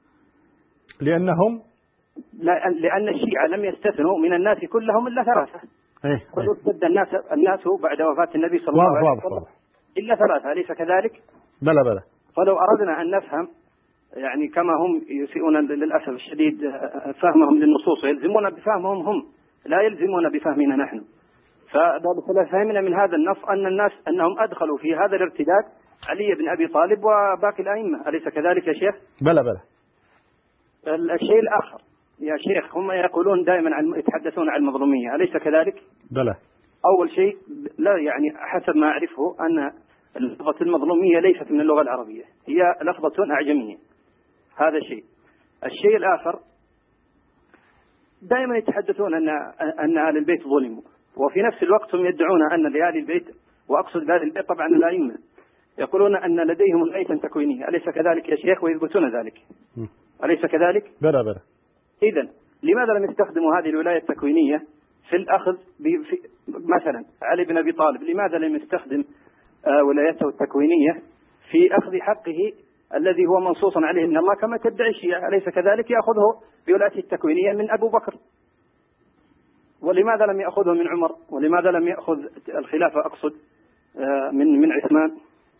لأن الشيعة لم يستثنوا من الناس كلهم إلا ثلاثة. كل ارتد الناس بعد وفاة النبي صلى الله عليه وسلم إلا ثلاثة، أليس كذلك؟ بلى. فلو أردنا أن نفهم يعني كما هم يسيئون للأسف الشديد فهمهم للنصوص ويلزمون بفهمهم هم لا يلزمون بفهمنا نحن. ففهمنا من هذا النص أن الناس أنهم أدخلوا في هذا الارتداد علي بن أبي طالب وباقي الأئمة، أليس كذلك يا شيخ؟ بلى. الشيء الآخر يا شيخ هم يقولون دائما يتحدثون عن المظلومية، أليس كذلك؟ بلى. أول شيء لا يعني حسب ما أعرفه أن لفظة المظلومية ليست من اللغة العربية، هي لفظة أعجمية. هذا شيء. الشيء الآخر دائما يتحدثون أن أهل البيت ظلموا، وفي نفس الوقت هم يدعون أن لآل البيت، وأقصد بآل البيت طبعا الأئمة، يقولون أن لديهم الآية تكوينية، أليس كذلك يا شيخ؟ ويثبتون ذلك، أليس كذلك؟ بلى. إذن لماذا لم يستخدموا هذه الولاية التكوينية في الأخذ مثلا علي بن أبي طالب؟ لماذا لم يستخدم ولايته التكوينية في أخذ حقه الذي هو منصوص عليه من الله كما تدعي الشيعة، أليس كذلك؟ يأخذه بولايته التكوينية من أبو بكر. ولماذا لم يأخذه من عمر؟ ولماذا لم يأخذ الخلافة أقصد من عثمان؟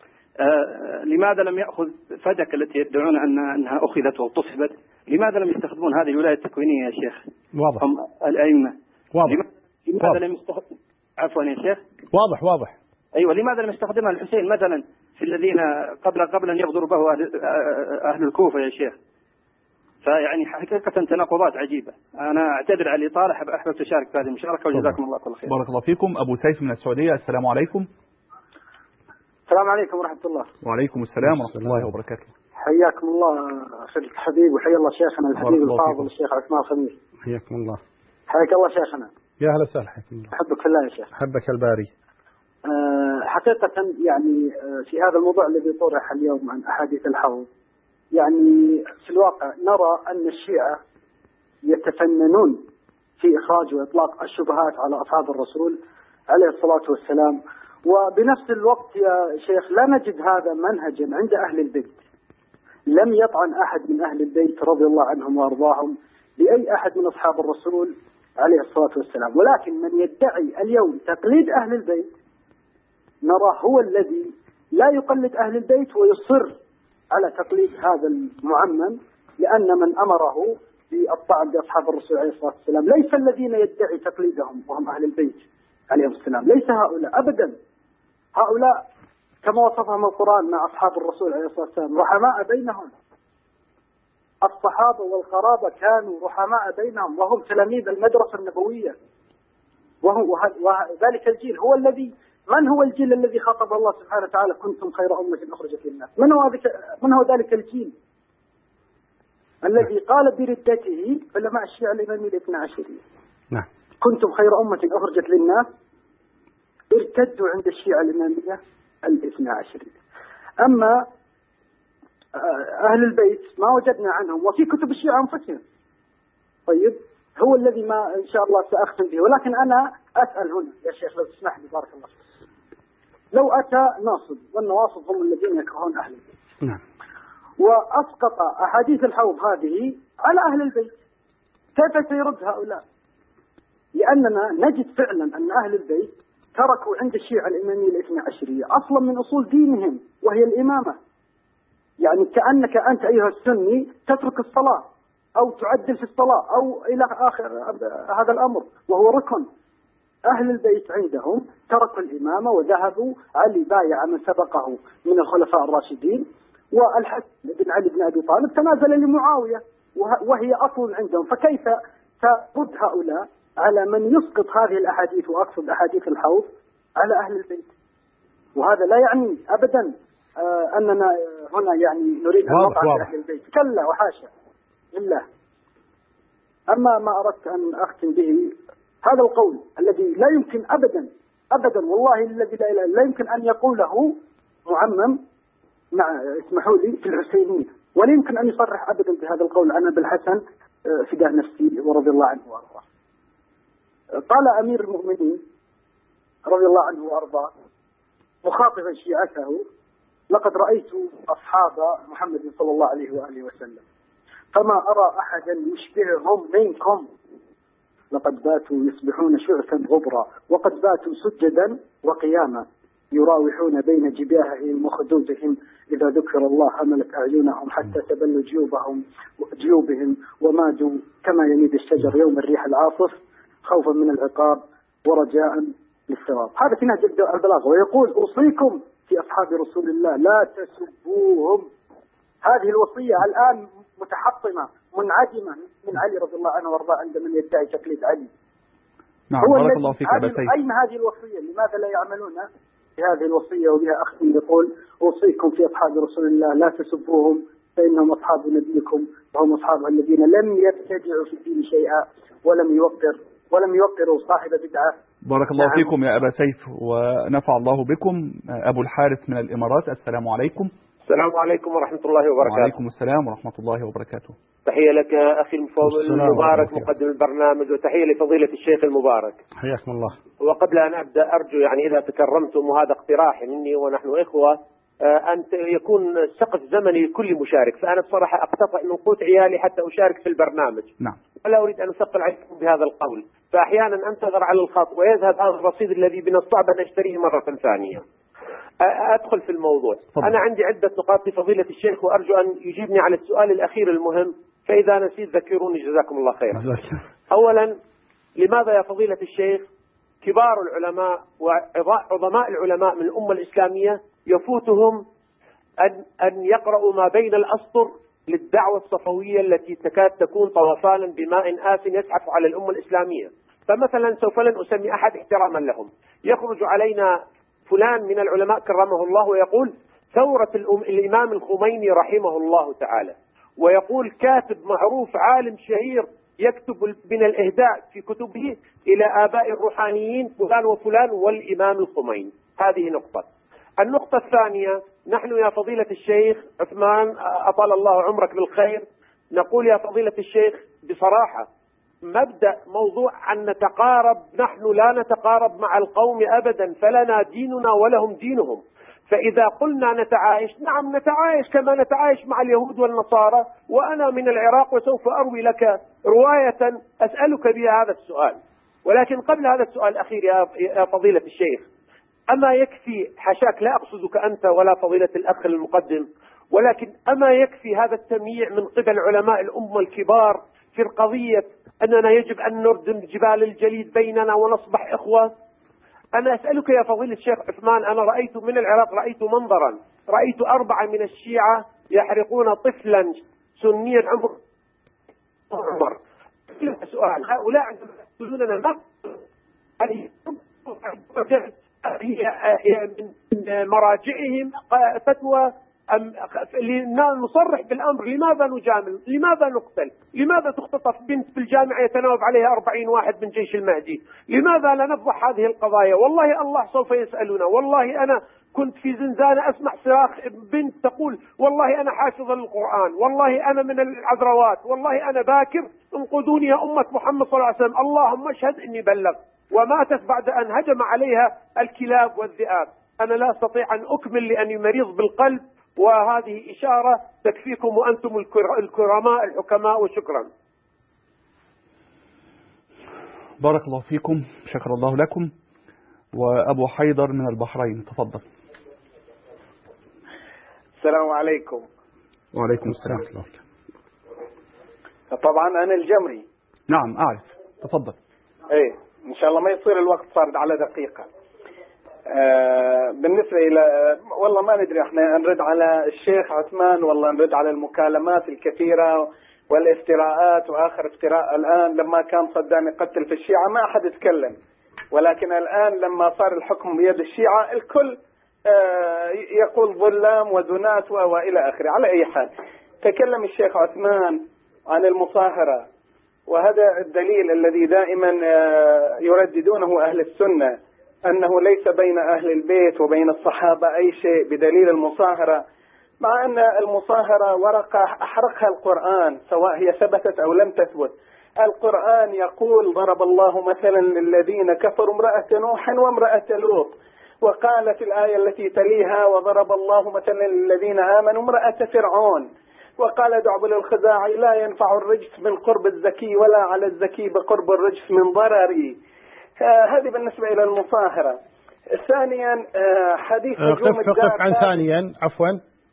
لماذا لم يأخذ فدك التي يدعون أنها أخذت واغتصبت؟ لماذا لم يستخدمون هذه الولاية التكوينية يا شيخ؟ واضح. هم الأئمة. واضح. لماذا لم يستخدم؟ عفوا يا شيخ. واضح. أيوة، لماذا لم يستخدمها الحسين مثلا في الذين قبل أن يغدر به أهل الكوفة يا شيخ؟ فيعني حقيقة تناقضات عجيبة. أنا أعتذر على الإطالة، أحببت أشارك في هذه المشاركة وجزاكم الله كل خير. بارك الله فيكم. أبو سيف من السعودية. السلام عليكم. السلام عليكم ورحمة الله. وعليكم السلام ورحمة الله وبركاته. حياكم الله أخي الحبيب، وحيا الله شيخنا الحبيب الفاضل الشيخ عثمان الخميس. حياكم الله. حياك الله شيخنا. يا أهلا وسهلا. حياكم الله. أحبك في الله يا شيخ. أحبك الباري. حقيقة يعني في هذا الموضوع الذي طرح اليوم عن أحاديث الحوض، يعني في الواقع نرى أن الشيعة يتفننون في إخراج وإطلاق الشبهات على أصحاب الرسول عليه الصلاة والسلام، وبنفس الوقت يا شيخ لا نجد هذا منهجا عند أهل البيت. لم يطعن أحد من أهل البيت رضي الله عنهم وأرضاهم لأي أحد من أصحاب الرسول عليه الصلاة والسلام، ولكن من يدعي اليوم تقليد أهل البيت نرى هو الذي لا يقلد أهل البيت ويصر على تقليد هذا المعمم، لأن من أمره بالطعن بأصحاب الرسول عليه الصلاة والسلام ليس الذين يدعي تقليدهم وهم أهل البيت عليهم السلام، ليس هؤلاء أبدا. هؤلاء كما وصفهم القرآن مع أصحاب الرسول عليه الصلاة والسلام رحماء بينهم، الصحابة والقرابة كانوا رحماء بينهم وهم تلاميذ المدرسة النبوية، وذلك الجيل هو الذي، من هو الجيل الذي خاطب الله سبحانه وتعالى كنتم خير أمة أخرجت للناس؟ من هو ذلك الجيل الذي قال بردته علماء الشيعة الإمامية الاثنى عشرية؟ نعم. كنتم خير أمة أخرجت للناس، ارتدوا عند الشيعة الإمامية الاثنى عشرية. أما أهل البيت ما وجدنا عنهم، وفي كتب الشيعة أنفسهم. طيب هو الذي ما إن شاء الله سأختم به، ولكن أنا أسأل هنا يا شيخ لو تسمح لي بارك الله فيك، لو أتى ناصب، والنواصب هم الذين يكرهون أهل البيت، نعم، وأسقط أحاديث الحوض هذه على أهل البيت، كيف سيرد هؤلاء؟ لأننا نجد فعلا أن أهل البيت تركوا عند الشيعة الإمامية الاثنى عشرية أصلا من أصول دينهم وهي الإمامة. يعني كأنك أنت أيها السني تترك الصلاة أو تعدل في الصلاة أو إلى آخر هذا الأمر، وهو ركن. أهل البيت عندهم تركوا الإمامة وذهبوا، علي بايع من سبقه من الخلفاء الراشدين، والحسن بن علي بن أبي طالب تنازل لمعاوية، وهي أصل عندهم. فكيف ترد هؤلاء على من يسقط هذه الأحاديث، وأقصد أحاديث الحوض، على أهل البيت؟ وهذا لا يعني أبدا أننا هنا يعني نريد أن نطعن أهل البيت، كلا وحاشا لله. أما ما أردت أن أختم به هذا القول الذي لا يمكن أبدا أبدا والله الذي لا يمكن أن يقوله معمم، مع اسمحوا لي، في الحسينية، ولا يمكن أن يصرح أبدا بهذا القول عن أبي الحسن فداه نفسي ورضي الله عنه وأرضاه. قال أمير المؤمنين رضي الله عنه وأرضاه مخاطبا شيعته: لقد رأيت أصحاب محمد صلى الله عليه وآله وسلم فما أرى أحدا يشبههم منكم، لقد باتوا يصبحون شعثا غبرا، وقد باتوا سجدا وقياما، يراوحون بين جباههم وخدودهم، إذا ذكر الله هملت أعينهم حتى تبل جيوبهم ومادوا كما يميد الشجر يوم الريح العاصف، خوفا من العقاب ورجاء للثواب. هذا في نهج البلاغة. ويقول: أوصيكم في أصحاب رسول الله لا تسبوهم. هذه الوصية الآن متحطمة منعدمة من علي رضي الله عنه وارضاه عند من يدعي تقليد علي. نعم، بارك الله فيك أبا سيف. أين هذه الوصية؟ لماذا لا يعملون بهذه الوصية؟ وبها أختم يقول: أوصيكم في أصحاب رسول الله لا تسبوهم فإنهم أصحاب نبيكم وهم أصحاب الذين لم يبتدعوا في الدين شيئا ولم يوقروا صاحب بدعة. بارك الله فيكم يا أبا سيف ونفع الله بكم. أبو الحارث من الإمارات، السلام عليكم. السلام عليكم ورحمة الله وبركاته. وعليكم السلام ورحمة الله وبركاته. تحية لك أخي المبارك مقدم البرنامج، وتحية لفضيلة الشيخ المبارك. حياكم الله. وقبل أن أبدأ أرجو يعني إذا تكرمتم، وهذا اقتراح مني ونحن إخوة، أن يكون سقف زمني لكل مشارك، فأنا بصراحة أقتطع من قوت عيالي حتى أشارك في البرنامج. نعم. ولا أريد أن أثقل عليكم بهذا القول، فأحيانا أنتظر على الخط ويذهب هذا الرصيد الذي من الصعب أن أشتريه مرة ثانية. أدخل في الموضوع. أنا عندي عدة نقاط لفضيلة الشيخ، وأرجو أن يجيبني على السؤال الأخير المهم، فإذا نسيت ذكروني جزاكم الله خيرا. أولا، لماذا يا فضيلة الشيخ كبار العلماء وعظماء العلماء من الأمة الإسلامية يفوتهم أن يقرأوا ما بين الأسطر للدعوة الصفوية التي تكاد تكون طوفانا بماء آسن يزحف على الأمة الإسلامية؟ فمثلا سوف لن أسمي أحد احتراما لهم، يخرج علينا فلان من العلماء كرمه الله ويقول ثورة الإمام الخميني رحمه الله تعالى، ويقول كاتب معروف عالم شهير يكتب من الإهداء في كتبه إلى آباء الروحانيين فلان وفلان والإمام الخميني. هذه نقطة. النقطة الثانية، نحن يا فضيلة الشيخ عثمان أطال الله عمرك بالخير، نقول يا فضيلة الشيخ بصراحة مبدأ موضوع أن نتقارب، نحن لا نتقارب مع القوم أبدا، فلنا ديننا ولهم دينهم. فإذا قلنا نتعايش، نعم نتعايش كما نتعايش مع اليهود والنصارى، وأنا من العراق وسوف أروي لك رواية أسألك بها هذا السؤال. ولكن قبل هذا السؤال الأخير يا فضيلة الشيخ، أما يكفي، حشاك لا أقصدك أنت ولا فضيلة الأخ المقدم، ولكن أما يكفي هذا التمييع من قبل علماء الأمة الكبار في القضية أننا يجب أن نردم جبال الجليد بيننا ونصبح إخوة؟ أنا أسألك يا فضيلة الشيخ عثمان، أنا رأيت من العراق، رأيت منظرا، رأيت 4 من الشيعة يحرقون طفلا سنيا عمر سؤال هؤلاء عندما يقولون لنا هي من مراجعهم فتوى نصرح بالأمر. لماذا نجامل؟ لماذا نقتل؟ لماذا تختطف بنت في الجامعة يتناوب عليها 40 واحد من جيش المهدي؟ لماذا لا نفضح هذه القضايا؟ والله الله سوف يسألنا. والله أنا كنت في زنزانة أسمع صراخ بنت تقول والله أنا حافظة للقرآن، والله أنا من العذروات، والله أنا باكر، انقذوني يا أمة محمد صلى الله عليه وسلم، اللهم اشهد إني بلغ. وماتت بعد أن هجم عليها الكلاب والذئاب. أنا لا أستطيع أن أكمل لأني مريض بالقلب، وهذه إشارة تكفيكم وأنتم الكرماء الحكماء، وشكرا. بارك الله فيكم، شكر الله لكم. وأبو حيدر من البحرين، تفضل. السلام عليكم. وعليكم السلام. طبعا أنا الجمري. نعم أعرف، تفضل. ايه إن شاء الله ما يصير الوقت صار على دقيقة. بالنسبة إلى والله ما ندري احنا نرد على الشيخ عثمان والله نرد على المكالمات الكثيرة والافتراءات، وآخر افتراء الآن لما كان صدام يقتل في الشيعة ما أحد يتكلم، ولكن الآن لما صار الحكم بيد الشيعة الكل يقول ظلام وزنات وإلى آخره. على أي حال تكلم الشيخ عثمان عن المصاهرة، وهذا الدليل الذي دائما يرددونه أهل السنة، أنه ليس بين أهل البيت وبين الصحابة أي شيء بدليل المصاهرة، مع أن المصاهرة ورقة أحرقها القرآن سواء هي ثبتت أو لم تثبت. القرآن يقول ضرب الله مثلا للذين كفروا امرأة نوح وامرأة لوط، وقال في الآية التي تليها وضرب الله مثلا للذين آمنوا امرأة فرعون، وقال دعبل الخزاعي لا ينفع الرجس من قرب الزكي ولا على الزكي بقرب الرجس من ضرري. هذه بالنسبة إلى المصاهرة. ثانيا حديث قف عن ثانيا عفوا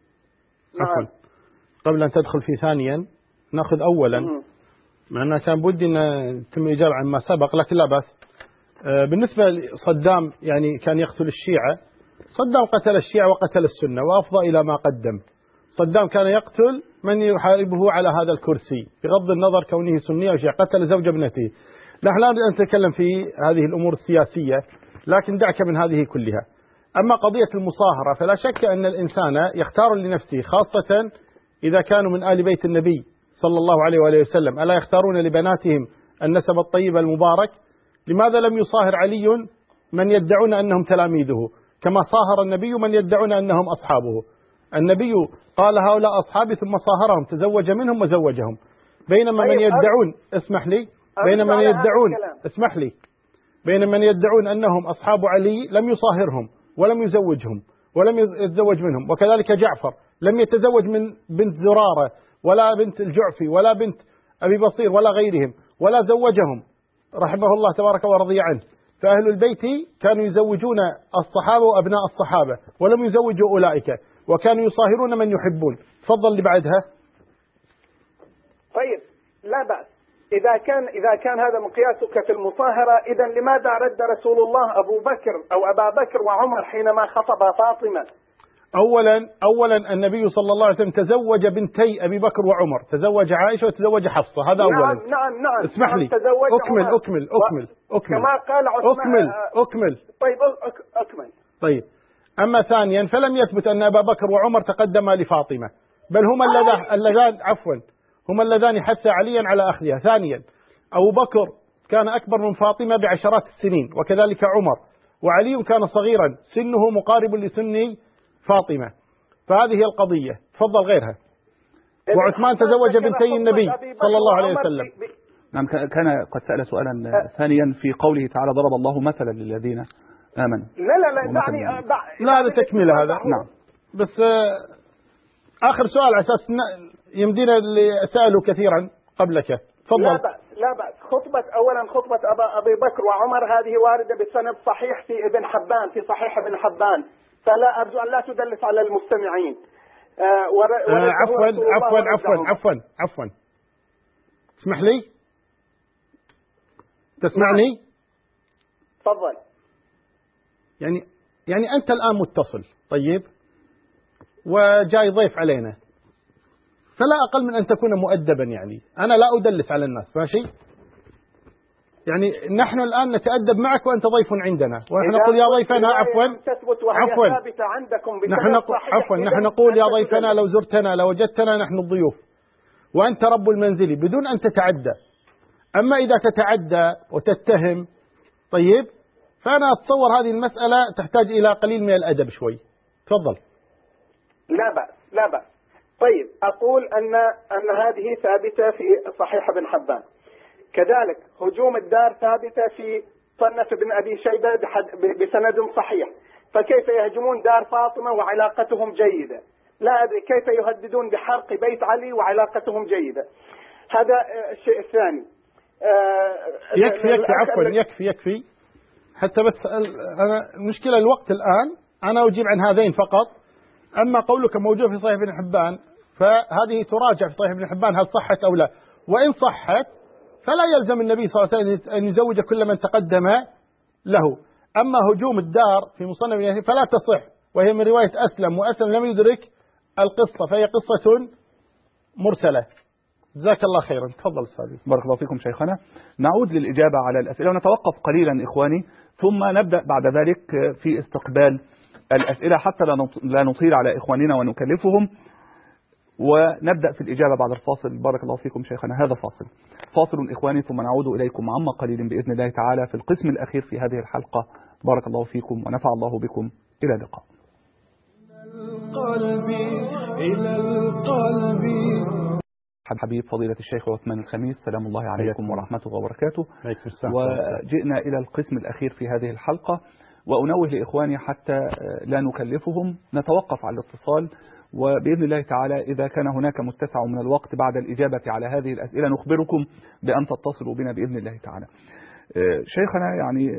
قبل أن تدخل في ثانيا نأخذ أولا، مع أنه كان بدي أن تم الإجابة عن ما سبق، لكن لا بأس. بالنسبة لصدام يعني كان يقتل الشيعة، صدام قتل الشيعة وقتل السنة وأفضى إلى ما قدم. صدام كان يقتل من يحاربه على هذا الكرسي بغض النظر كونه سني أو شيعي، قتل زوج ابنته. نحن لا نتكلم في هذه الأمور السياسية، لكن دعك من هذه كلها. أما قضية المصاهرة فلا شك أن الإنسان يختار لنفسه، خاصة إذا كانوا من آل بيت النبي صلى الله عليه وآله وسلم، ألا يختارون لبناتهم النسب الطيب المبارك؟ لماذا لم يصاهر علي من يدعون أنهم تلاميذه كما صاهر النبي من يدعون أنهم أصحابه؟ النبي قال هؤلاء أصحابي ثم صاهرهم، تزوج منهم وزوجهم. بينما من يدعون اسمح لي بينما من يدعون اسمح لي بينما من يدعون أنهم أصحاب علي لم يصاهرهم ولم يزوجهم ولم يتزوج منهم. وكذلك جعفر لم يتزوج من بنت زرارة ولا بنت الجعفي ولا بنت أبي بصير ولا غيرهم، ولا زوجهم رحمه الله تبارك ورضي عنه. فأهل البيت كانوا يزوجون الصحابة وأبناء الصحابة ولم يزوجوا أولئك، وكانوا يصاهرون من يحبون. تفضل اللي بعدها. طيب لا بأس. إذا كان هذا مقياسك في المصاهرة، إذا لماذا رد رسول الله أبو بكر أو أبا بكر وعمر حينما خطب فاطمة؟ أولا النبي صلى الله عليه وسلم تزوج بنتي أبي بكر وعمر، تزوج عائشة وتزوج حفصة. هذا أولا. نعم اسمح لي أكمل كما قال عثمان. أكمل. طيب أكمل. طيب أما ثانيا فلم يثبت أن أبا بكر وعمر تقدما لفاطمة، بل هما اللذان حث عليا على أخذها. ثانيا أبو بكر كان أكبر من فاطمة بعشرات السنين، وكذلك عمر، وعلي كان صغيرا سنه مقارب لسن فاطمة. فهذه القضية. تفضل غيرها. وعثمان تزوج بنتي النبي صلى الله عليه وسلم. نعم، كان قد سأل سؤالا ثانيا في قوله تعالى ضرب الله مثلا للذين آمنوا. لا لتكمل هذا. نعم. بس آخر سؤال على أساس يمدينا اللي سألوا كثيرا قبلك. تفضل. لا بأس. خطبة أبي بكر وعمر هذه واردة بسند صحيح في ابن حبان، في صحيح ابن حبان، فلا أرجو أن لا تدلس على المستمعين. عفوا اسمح لي، تسمعني؟ تفضل. يعني أنت الآن متصل طيب وجاي ضيف علينا، فلا أقل من أن تكون مؤدبا. يعني أنا لا أدلس على الناس، ماشي؟ يعني نحن الآن نتأدب معك وأنت ضيف عندنا، ونحن نقول يا ضيفنا عفوا نحن نقول يا ضيفنا لو زرتنا لوجدتنا نحن الضيوف وأنت رب المنزل بدون أن تتعدى. أما إذا تتعدى وتتهم طيب فأنا أتصور هذه المسألة تحتاج إلى قليل من الأدب شوي. تفضل. لا بأس. طيب أقول أن هذه ثابتة في صحيح ابن حبان، كذلك هجوم الدار ثابتة في صنف ابن أبي شيبة بسند صحيح، فكيف يهجمون دار فاطمة وعلاقتهم جيدة؟ لا أدري كيف يهددون بحرق بيت علي وعلاقتهم جيدة. هذا الشيء الثاني. يكفي حتى بس أنا مشكلة الوقت الآن، أنا أجيب عن هذين فقط. أما قولك موجود في صحيح ابن حبان فهذه تراجع في صحيح ابن حبان هل صحت أو لا، وإن صحت فلا يلزم النبي صلى الله عليه وسلم أن يزوج كل من تقدم له. أما هجوم الدار في مصنف ابن ياسين فلا تصح، وهي من رواية أسلم، وأسلم لم يدرك القصة فهي قصة مرسلة. جزاك الله خيرا. تفضل أستاذ. بارك الله فيكم شيخنا. نعود للإجابة على الأسئلة ونتوقف قليلا إخواني، ثم نبدأ بعد ذلك في استقبال الأسئلة حتى لا نطيل على إخواننا ونكلفهم، ونبدأ في الإجابة بعد الفاصل. بارك الله فيكم شيخنا. هذا فاصل إخواني، ثم نعود إليكم عما قليل بإذن الله تعالى في القسم الأخير في هذه الحلقة. بارك الله فيكم ونفع الله بكم. إلى اللقاء. إلى القلب. حبيب فضيلة الشيخ عثمان الخميس، سلام الله عليكم ورحمته وبركاته. وجئنا إلى القسم الأخير في هذه الحلقة، وأنوه لإخواني حتى لا نكلفهم نتوقف على الاتصال، وبإذن الله تعالى إذا كان هناك متسع من الوقت بعد الإجابة على هذه الأسئلة نخبركم بأن تتصلوا بنا بإذن الله تعالى. شيخنا يعني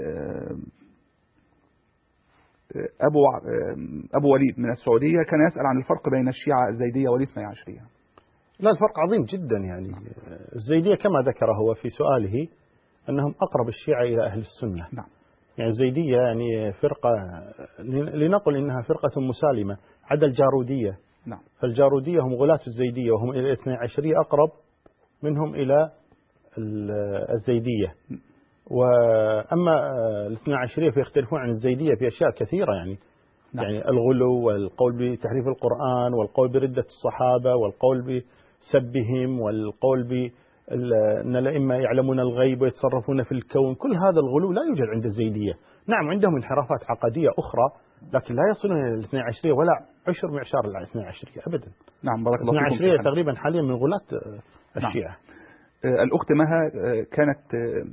أبو وليد من السعودية كان يسأل عن الفرق بين الشيعة الزيدية والاثني عشرية. لا، الفرق عظيم جدا. يعني الزيدية كما ذكر هو في سؤاله أنهم أقرب الشيعة إلى أهل السنة. نعم. يعني الزيدية يعني فرقة لنقل إنها فرقة مسالمة عدا الجارودية. نعم. فالجارودية هم غلاة الزيدية وهم إلى الاثني عشرية أقرب منهم إلى الزيدية. وأما الاثني عشرية فيختلفون عن الزيدية في أشياء كثيرة يعني. نعم. يعني الغلو والقول بتحريف القرآن والقول بردة الصحابة والقول بسبهم والقول أن الأئمة يعلمون الغيب ويتصرفون في الكون. كل هذا الغلو لا يوجد عند الزيدية. نعم عندهم انحرافات عقدية أخرى لكن لا يصلون إلى الاثني عشرية ولا عشر معشار الاثني عشرية أبدا. نعم بارك الله فيكم. الاثني عشرية تقريبا حاليا من غلاة الشيعة. نعم. الأخت مها كانت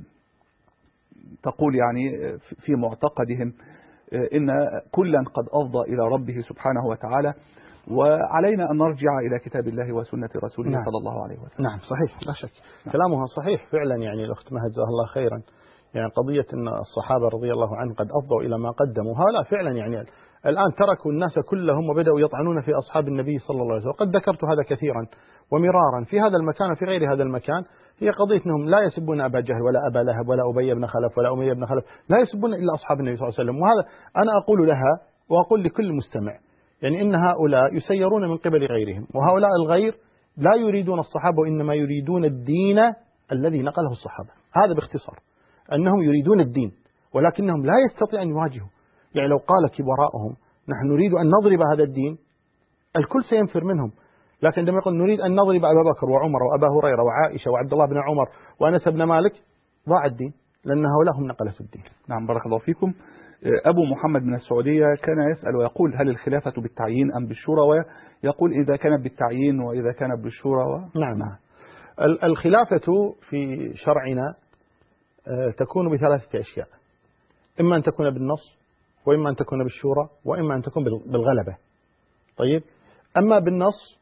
تقول يعني في معتقدهم إن كلا قد أفضى إلى ربه سبحانه وتعالى، وعلينا أن نرجع إلى كتاب الله وسنة رسوله. نعم. صلى الله عليه وسلم. نعم صحيح لا شك. نعم. كلامها صحيح فعلا. يعني الأخت مها جزاها الله خيرا. يعني قضية أن الصحابة رضي الله عنهم قد أفضوا إلى ما قدموا هؤلاء فعلا. يعني الآن تركوا الناس كلهم وبدأوا يطعنون في أصحاب النبي صلى الله عليه وسلم. وقد ذكرت هذا كثيرا ومرارا في هذا المكان وفي غير هذا المكان. هي قضية أنهم لا يسبون أبا جهل ولا أبا لهب ولا أبي بن خلف ولا أمية بن خلف، لا يسبون إلا أصحاب النبي صلى الله عليه وسلم. وهذا أنا أقول لها وأقول لكل مستمع يعني إن هؤلاء يسيرون من قبل غيرهم، وهؤلاء الغير لا يريدون الصحابة وإنما يريدون الدين الذي نقله الصحابة. هذا باختصار أنهم يريدون الدين ولكنهم لا يستطيعون أن يواجهوا. يعني لو قال كبراءهم نحن نريد أن نضرب هذا الدين الكل سينفر منهم، لكن عندما يقول نريد أن نضرب أبا بكر وعمر وأبا هريرة وعائشة وعبد الله بن عمر وأنس بن مالك ضاع الدين لأن هؤلاء هم نقلة الدين. نعم بارك الله فيكم. أبو محمد من السعودية كان يسأل ويقول هل الخلافة بالتعيين أم بالشورى، ويقول إذا كانت بالتعيين وإذا كانت بالشورى. نعم. الخلافة في شرعنا تكون بثلاثة أشياء، إما أن تكون بالنص وإما أن تكون بالشورى وإما أن تكون بالغلبة. طيب أما بالنص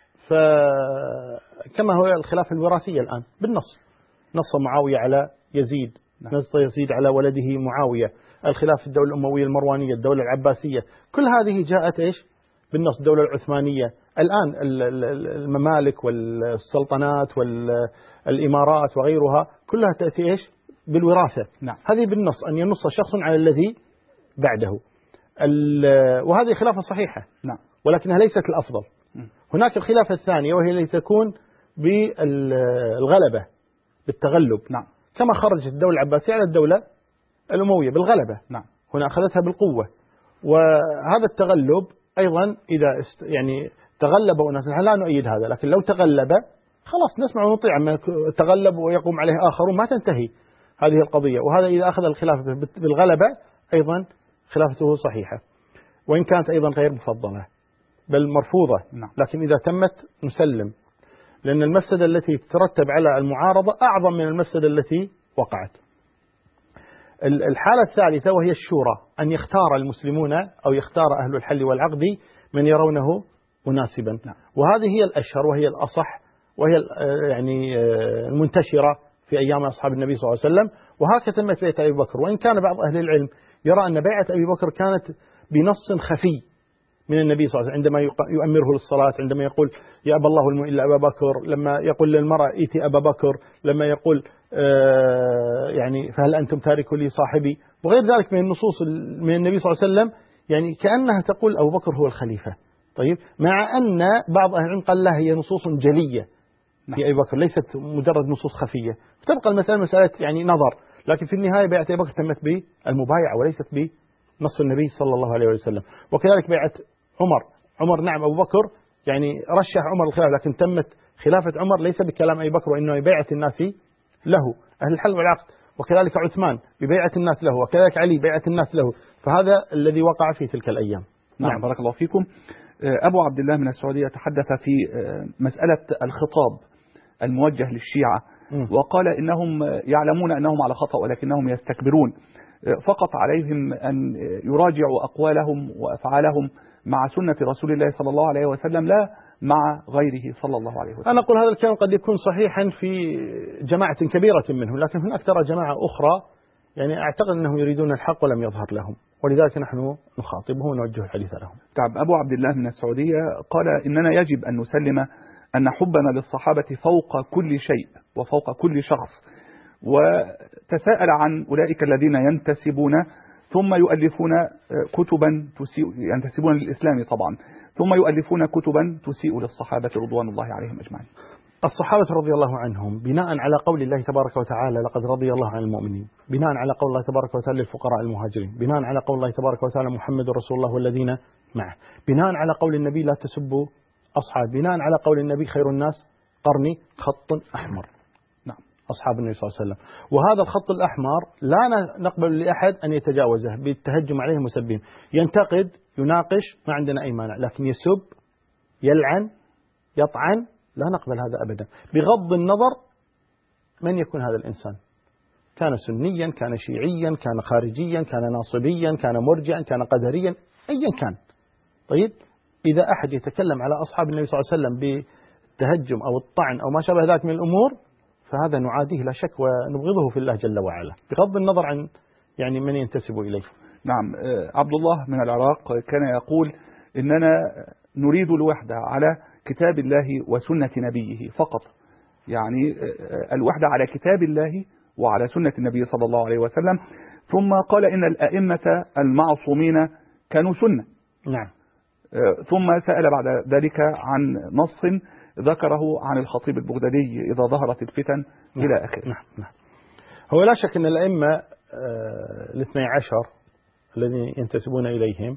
فكما هو الخلافة الوراثية الآن بالنص، نص معاوية على يزيد، نص يزيد على ولده معاوية، الخلافة الدولة الأموية المروانية، الدولة العباسية، كل هذه جاءت إيش بالنص. الدولة العثمانية الآن الممالك والسلطنات والإمارات وغيرها كلها تأتي إيش بالوراثة. نعم. هذه بالنص أن ينص شخص على الذي بعده، وهذه خلافة صحيحة. نعم. ولكنها ليست الأفضل. هناك الخلافة الثانية وهي التي تكون بالغلبة بالتغلب. نعم. كما خرجت الدولة العباسية على الدولة الأموية بالغلبة. نعم. هنا أخذتها بالقوة. وهذا التغلب أيضا إذا يعني تغلب أناس، نحن لا نؤيد هذا، لكن لو تغلب خلاص نسمع ونطيع. أما تغلب ويقوم عليه آخرون ما تنتهي هذه القضية. وهذا إذا أخذ الخلافة بالغلبة أيضا خلافته صحيحة، وإن كانت أيضا غير مفضلة بل مرفوضة. نعم. لكن إذا تمت نسلم، لأن المفسدة التي تترتب على المعارضة أعظم من المفسدة التي وقعت. الحالة الثالثة وهي الشورى، أن يختار المسلمون أو يختار أهل الحل والعقد من يرونه مناسبا. نعم. وهذه هي الأشهر وهي الأصح وهي يعني المنتشرة في أيام أصحاب النبي صلى الله عليه وسلم. وهكذا تمت بيعة أبي بكر، وإن كان بعض أهل العلم يرى أن بيعة أبي بكر كانت بنص خفي من النبي صلى الله عليه وسلم، عندما يؤمره للصلاة، عندما يقول يا أبا الله المؤمن إلا أبا بكر، لما يقول للمرأة إيتي أبا بكر، لما يقول يعني فهل أنتم تاركوا لي صاحبي، وغير ذلك من النصوص من النبي صلى الله عليه وسلم، يعني كأنها تقول أبو بكر هو الخليفة. طيب، مع أن بعض أهل العلم قال لا، هي نصوص جلية في أبي بكر ليست مجرد نصوص خفية، فتبقى المسألة مسألة يعني نظر. لكن في النهاية بيعة أبي بكر تمت بالمبايعة وليست بنص النبي صلى الله عليه وسلم. وكذلك بيعة عمر نعم أبو بكر يعني رشح عمر الخلافة، لكن تمت خلافة عمر ليس بكلام أبي بكر، وإنه ببيعة الناس له أهل الحل والعقد. وكذلك عثمان ببيعة الناس له، وكذلك علي ببيعة الناس له. فهذا الذي وقع في تلك الأيام. نعم. بارك الله فيكم. أبو عبد الله من السعودية تحدث في مسألة الخطاب الموجه للشيعة، وقال إنهم يعلمون أنهم على خطأ ولكنهم يستكبرون، فقط عليهم أن يراجعوا أقوالهم وأفعالهم مع سنة رسول الله صلى الله عليه وسلم لا مع غيره صلى الله عليه وسلم. أنا أقول هذا الكلام قد يكون صحيحا في جماعة كبيرة منهم، لكن هناك ترى جماعة أخرى يعني أعتقد أنهم يريدون الحق ولم يظهر لهم، ولذلك نحن نخاطبهم ونوجه الحديث لهم. طيب، أبو عبد الله من السعودية قال إننا يجب أن نسلم أن حبنا للصحابة فوق كل شيء وفوق كل شخص، وتساءل عن أولئك الذين ينتسبون ثم يؤلفون كتبا ينتسبون للإسلام طبعا، ثم يؤلفون كتبا تسيء للصحابة رضوان الله عليهم أجمعين. الصحابة رضي الله عنهم بناء على قول الله تبارك وتعالى لقد رضي الله عن المؤمنين، بناء على قول الله تبارك وتعالى للفقراء المهاجرين، بناء على قول الله تبارك وتعالى محمد رسول الله والذين معه، بناء على قول النبي لا تسبوا أصحاب، بناء على قول النبي خير الناس قرني خط أحمر. نعم. أصحاب النبي صلى الله عليه وسلم. وهذا الخط الأحمر لا نقبل لأحد أن يتجاوزه بالتهجم عليهم وسبهم. ينتقد يناقش ما عندنا أي مانع، لكن يسب يلعن يطعن لا نقبل هذا أبدا، بغض النظر من يكون هذا الإنسان، كان سنيا كان شيعيا كان خارجيا كان ناصبيا كان مرجعا كان قدريا أيا كان. طيب، إذا أحد يتكلم على أصحاب النبي صلى الله عليه وسلم بالتهجم أو الطعن أو ما شابه ذلك من الأمور فهذا نعاديه لا شك ونبغضه في الله جل وعلا، بغض النظر عن يعني من ينتسب إليه. نعم. عبد الله من العراق كان يقول إننا نريد الوحدة على كتاب الله وسنة نبيه فقط، يعني الوحدة على كتاب الله وعلى سنة النبي صلى الله عليه وسلم. ثم قال إن الأئمة المعصومين كانوا سنة. نعم. ثم سأل بعد ذلك عن نص ذكره عن الخطيب البغدادي إذا ظهرت الفتن إلى آخره. نعم. هو لا شك أن الأئمة الاثني عشر الذين ينتسبون إليهم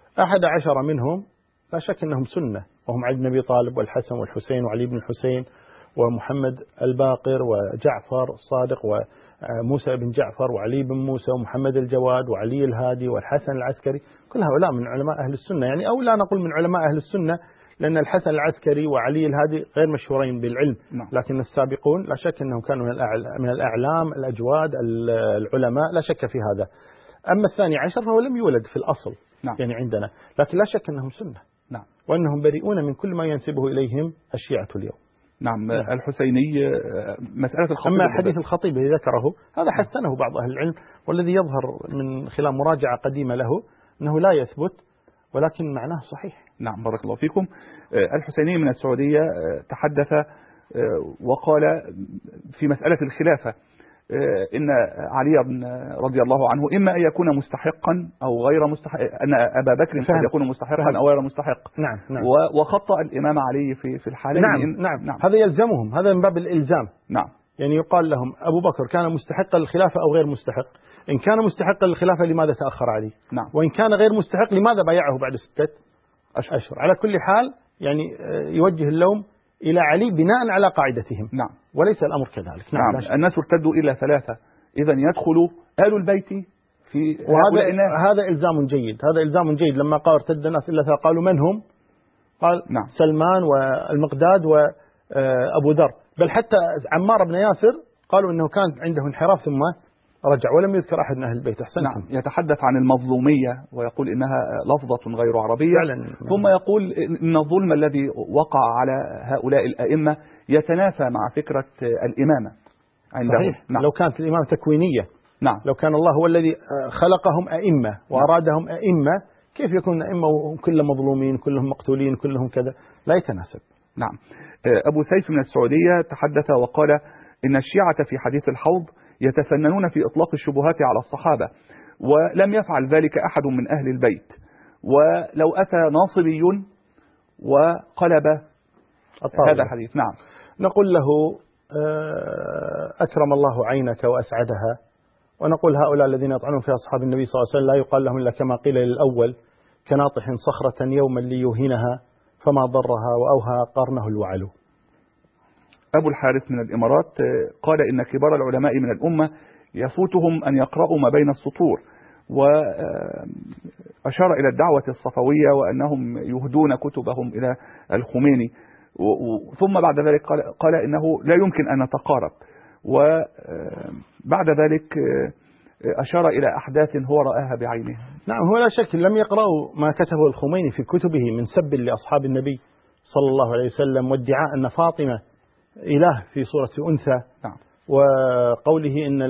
11 منهم لا شك أنهم سنة، وهم علي بن أبي طالب والحسن والحسين وعلي بن الحسين ومحمد الباقر وجعفر الصادق وموسى بن جعفر وعلي بن موسى ومحمد الجواد وعلي الهادي والحسن العسكري، كل هؤلاء من علماء أهل السنة، يعني أو لا نقول من علماء أهل السنة لأن الحسن العسكري وعلي الهادي غير مشهورين بالعلم، لكن السابقون لا شك أنهم كانوا من الأعلام الأجواد العلماء لا شك في هذا. أما الثاني عشر فهو لم يولد في الأصل يعني عندنا، لكن لا شك أنهم سنة وأنهم بريئون من كل ما ينسبه إليهم الشيعة اليوم. نعم. الحسيني مسألة الخطيب، أما حديث الخطيب الذي ذكره هذا حسنه بعض أهل العلم، والذي يظهر من خلال مراجعة قديمة له أنه لا يثبت ولكن معناه صحيح. نعم. بارك الله فيكم. الحسيني من السعودية تحدث وقال في مسألة الخلافة إن علي بن رضي الله عنه إما أن يكون مستحقا أو غير مستحق، أن أبا بكر قد يكون مستحقا أو غير مستحق. نعم. وخطأ الإمام علي في الحالين. نعم. هذا يلزمهم، هذا من باب الإلزام. نعم. يعني يقال لهم أبو بكر كان مستحقا للخلافة أو غير مستحق؟ إن كان مستحقا للخلافة لماذا تأخر عليه؟ نعم. وإن كان غير مستحق لماذا بايعه بعد 6 أشهر؟ على كل حال يعني يوجه اللوم إلى علي بناء على قاعدتهم. نعم. وليس الأمر كذلك. نعم. الناس ارتدوا إلى 3، إذا يدخل آل البيت في هذا إلزام جيد. هذا إلزام جيد. لما قال ارتد الناس إلا 3 قالوا من هم؟ قال نعم. سلمان والمقداد وأبو ذر، بل حتى عمار بن ياسر قالوا إنه كان عنده انحراف ثم رجع، ولم يذكر أحد من أهل البيت. أحسنتم. نعم. يتحدث عن المظلومية ويقول إنها لفظة غير عربية فعلا. ثم يقول إن الظلم الذي وقع على هؤلاء الأئمة يتنافى مع فكرة الإمامة عندهم. صحيح. نعم. لو كانت الإمامة تكوينية، نعم، لو كان الله هو الذي خلقهم أئمة وأرادهم أئمة، كيف يكون أئمة وكلهم مظلومين، كلهم مقتولين، كلهم كذا؟ لا يتناسب. نعم. أبو سيف من السعودية تحدث وقال إن الشيعة في حديث الحوض يتفننون في إطلاق الشبهات على الصحابة، ولم يفعل ذلك أحد من أهل البيت، ولو أتى ناصبي وقلب هذا الحديث. نعم. نقول له أكرم الله عينك وأسعدها، ونقول هؤلاء الذين يطعنون في أصحاب النبي صلى الله عليه وسلم لا يقال لهم إلا كما قيل للأول: كناطح صخرة يوما ليوهنها فما ضرها وأوهى قرنه الوعل. أبو الحارث من الإمارات قال إن كبار العلماء من الأمة يفوتهم أن يقرأوا ما بين السطور، وأشار إلى الدعوة الصفوية وأنهم يهدون كتبهم إلى الخميني، ثم بعد ذلك قال إنه لا يمكن أن نتقارب، وبعد ذلك أشار إلى أحداث هو رآها بعينه. نعم، هو لا شك لم يقرأوا ما كتبه الخميني في كتبه من سب لأصحاب النبي صلى الله عليه وسلم، وادعاء أن فاطمة إله في صورة أنثى. نعم. وقوله إن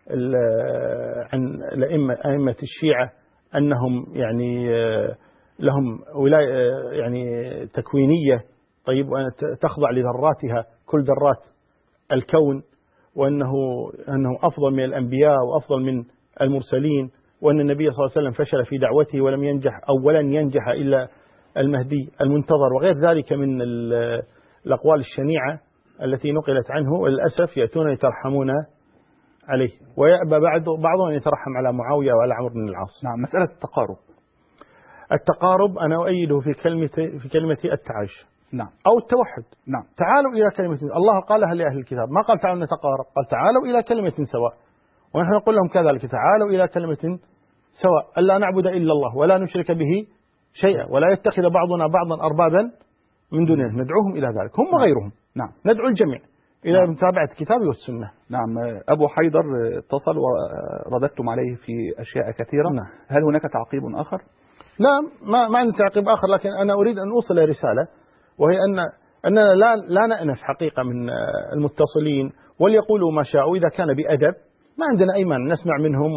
عن أئمة الشيعة أنهم يعني لهم ولاية يعني تكوينية، طيب، وأن تخضع لذراتها كل ذرات الكون، وأنه أفضل من الأنبياء وأفضل من المرسلين، وأن النبي صلى الله عليه وسلم فشل في دعوته ولم ينجح أو ولن ينجح إلا المهدي المنتظر، وغير ذلك من الأقوال الشنيعة التي نقلت عنه، وللأسف يأتون يترحمون عليه، ويأبى بعضهم أن يترحم على معاوية وعلى عمرو بن العاص. نعم. مسألة التقارب أنا أؤيده في كلمة التعايش. نعم. أو التوحد. نعم. تعالوا إلى كلمة، الله قالها لأهل الكتاب، ما قال تعالوا نتقارب، قال تعالوا إلى كلمة سواء، ونحن نقول لهم كذلك: تعالوا إلى كلمة سواء، ألا نعبد إلا الله ولا نشرك به شيئا ولا يتخذ بعضنا بعضا أربابا من دونه، ندعوهم إلى ذلك هم وغيرهم. نعم. ندعو الجميع إلى متابعة الكتاب والسنة. نعم. أبو حيدر اتصل ورددتم عليه في أشياء كثيرة. نعم. هل هناك تعقيب آخر؟ لا، ما عندي تعقيب آخر، لكن أنا أريد أن أوصل رسالة، وهي أننا لا نأنف حقيقة من المتصلين، وليقولوا ما شاءوا إذا كان بأدب، ما عندنا أي مانع، نسمع منهم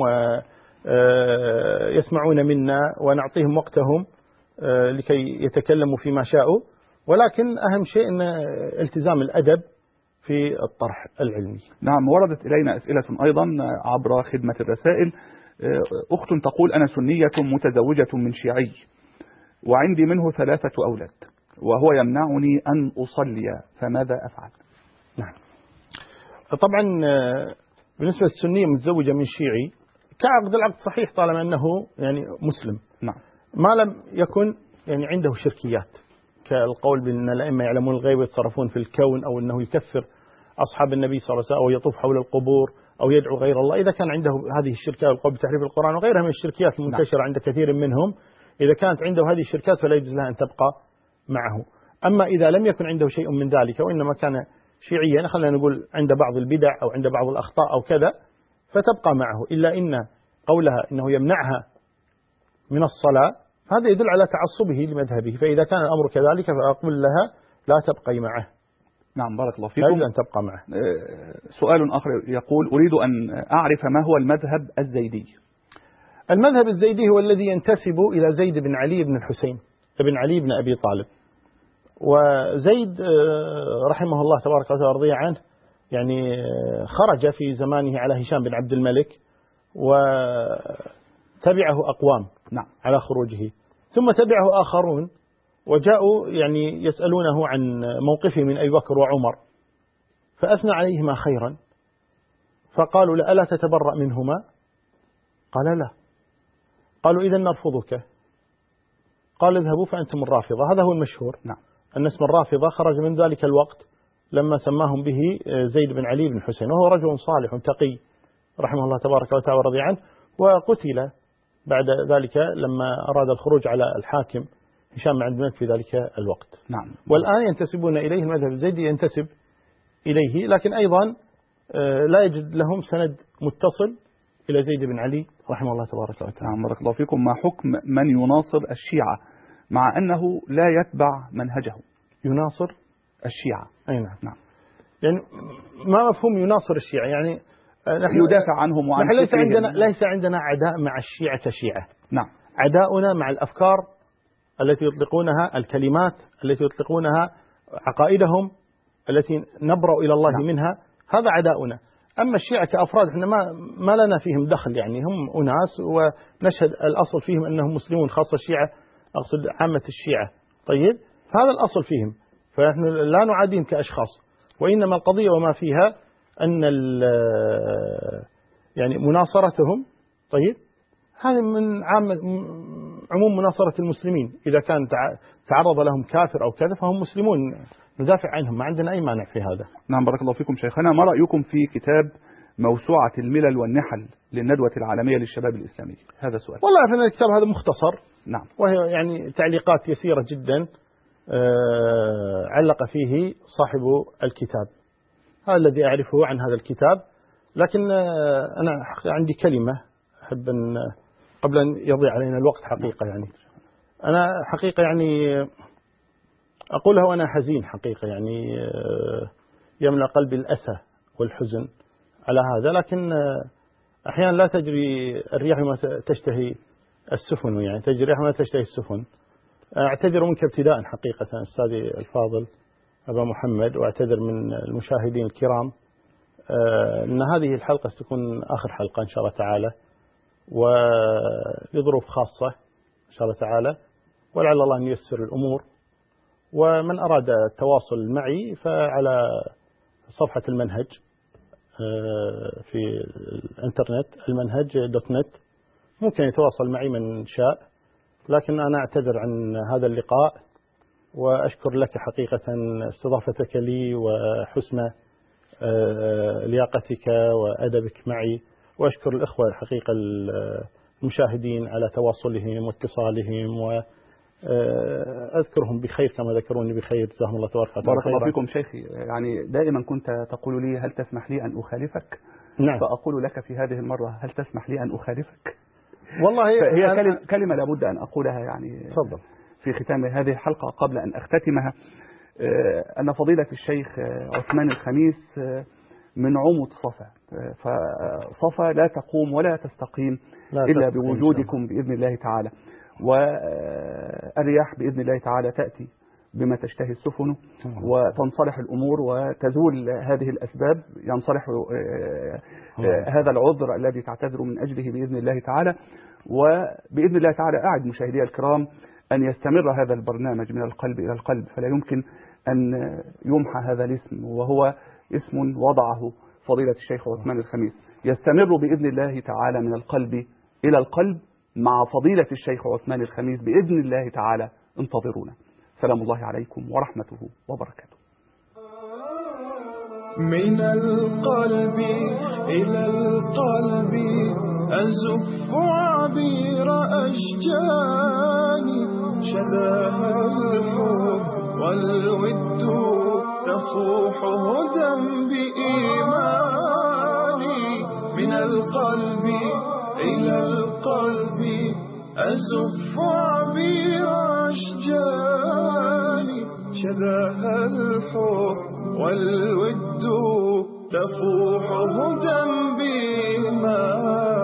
ويسمعون منا ونعطيهم وقتهم لكي يتكلموا فيما شاءوا، ولكن أهم شيء أن التزام الأدب في الطرح العلمي. نعم. وردت إلينا أسئلة أيضا عبر خدمة الرسائل. أخت تقول: أنا سنية متزوجة من شيعي وعندي منه 3 أولاد وهو يمنعني أن أصلي، فماذا أفعل؟ نعم. طبعا بالنسبة للسنية متزوجة من شيعي كعقد، العقد صحيح طالما أنه يعني مسلم. نعم. ما لم يكن يعني عنده شركيات كالقول بأن الأئمة يعلمون الغيب ويتصرفون في الكون، أو أنه يكفر أصحاب النبي صلى الله عليه وسلم، أو يطوف حول القبور، أو يدعو غير الله. إذا كان عنده هذه الشركات، القول بتحريف القرآن وغيرها من الشركيات المنتشرة عند كثير منهم، إذا كانت عنده هذه الشركات فلا يجوز لها أن تبقى معه. أما إذا لم يكن عنده شيء من ذلك وإنما كان شيعيا، خلينا نقول عند بعض البدع أو عند بعض الأخطاء أو كذا، فتبقى معه، إلا إن قولها إنه يمنعها من الصلاة هذا يدل على تعصبه لمذهبه، فإذا كان الأمر كذلك فأقول لها لا تبقي معه. نعم. بارك الله فيكم. لا يجوز أن تبقى معه. سؤال آخر يقول: أريد أن أعرف ما هو المذهب الزيدي. المذهب الزيدي هو الذي ينتسب إلى زيد بن علي بن الحسين بن علي بن أبي طالب. وزيد رحمه الله تبارك وتعالى ورضي عنه يعني خرج في زمانه على هشام بن عبد الملك وتبعه أقوام على خروجه، ثم تبعه آخرون وجاءوا يعني يسألونه عن موقفه من أبي بكر وعمر، فأثنى عليهما خيرا، فقالوا لا ألا تتبرأ منهما؟ قال لا. قالوا إذا نرفضك. قال اذهبوا فأنتم الرافضة. هذا هو المشهور أن اسم الرافضة خرج من ذلك الوقت لما سماهم به زيد بن علي بن حسين، وهو رجل صالح تقي رحمه الله تبارك وتعالى ورضي عنه، وقتل بعد ذلك لما أراد الخروج على الحاكم هشام بن عبد الملك في ذلك الوقت. والآن ينتسبون إليه، المذهب الزيدي ينتسب إليه، لكن أيضا لا يجد لهم سند متصل إلى زيد بن علي رحمه الله تبارك وتعالى. بارك الله فيكم. ما حكم من يناصر الشيعة مع أنه لا يتبع منهجه؟ يناصر الشيعة. أي نعم. يعني ما مفهوم يناصر الشيعة؟ يعني نحن يدافع عنهم وعن ليس عندنا عداء مع الشيعة كشيعة. نعم. عداؤنا مع الأفكار التي يطلقونها، الكلمات التي يطلقونها، عقائدهم التي نبرأ إلى الله منها، هذا عداؤنا. أما الشيعة كأفراد احنا ما لنا فيهم دخل، يعني هم أناس ونشهد الأصل فيهم أنهم مسلمون، خاصة الشيعة، أقصد عامة الشيعة. طيب، هذا الأصل فيهم، فنحن لا نعاديهم كأشخاص، وإنما القضية وما فيها أن يعني مناصرتهم، طيب، هذا من عموم مناصرة المسلمين، إذا كان تعرض لهم كافر أو كذا فهم مسلمون، ندافع عنهم، ما عندنا أي مانع في هذا. نعم. بارك الله فيكم شيخنا. ما رأيكم في كتاب موسوعة الملل والنحل للندوة العالمية للشباب الإسلامي؟ هذا سؤال. والله في الكتاب هذا مختصر، نعم، وهي يعني تعليقات يسيرة جدا علق فيه صاحب الكتاب، هذا الذي أعرفه عن هذا الكتاب. لكن أنا عندي كلمة أحب أن قبل أن يضيع علينا الوقت حقيقة، يعني أنا حقيقة يعني أقولها وأنا حزين حقيقة، يعني يملأ قلبي الأسى والحزن على هذا، لكن أحيانا لا تجري الرياح ما تشتهي السفن، يعني تجري الرياح ما تشتهي السفن. أعتذر منك ابتداء حقيقة أستاذي الفاضل أبا محمد، وأعتذر من المشاهدين الكرام أن هذه الحلقة ستكون آخر حلقة إن شاء الله تعالى، ولظروف خاصة إن شاء الله تعالى، ولعل الله أن ييسر الأمور. ومن أراد التواصل معي فعلى صفحة المنهج في الانترنت، المنهج.net، ممكن يتواصل معي من شاء. لكن أنا أعتذر عن هذا اللقاء، وأشكر لك حقيقة استضافتك لي وحسن لياقتك وأدبك معي، وأشكر الإخوة الحقيقة المشاهدين على تواصلهم واتصالهم، وأذكرهم بخير كما ذكروني بخير، جزاهم الله تبارك وتعالى. بارك الله فيكم شيخي. يعني دائما كنت تقول لي هل تسمح لي أن أخالفك؟ نعم. فأقول لك في هذه المرة هل تسمح لي أن أخالفك؟ والله هي كلمة لابد أن أقولها، يعني تفضل في ختام هذه الحلقة قبل أن أختتمها، أن فضيلة الشيخ عثمان الخميس من عمود صفا، فصفا لا تقوم ولا تستقيم إلا بوجودكم بإذن الله تعالى، والرياح بإذن الله تعالى تأتي بما تشتهي السفن، وتنصلح الأمور وتزول هذه الأسباب، ينصلح هذا العذر الذي تعتذر من أجله بإذن الله تعالى. وبإذن الله تعالى أعد مشاهدي الكرام أن يستمر هذا البرنامج من القلب إلى القلب، فلا يمكن أن يمحى هذا الاسم، وهو اسم وضعه فضيلة الشيخ عثمان الخميس، يستمر بإذن الله تعالى من القلب إلى القلب مع فضيلة الشيخ عثمان الخميس بإذن الله تعالى. انتظرونا. سلام الله عليكم ورحمته وبركاته. من القلب إلى القلب أزف عبير أشجاني، شذاها الحب والود تصوح هدى بإيماني. من القلب إلى القلب أزف عبير أشجاني، شذاها الحب والود تفوح هدى بما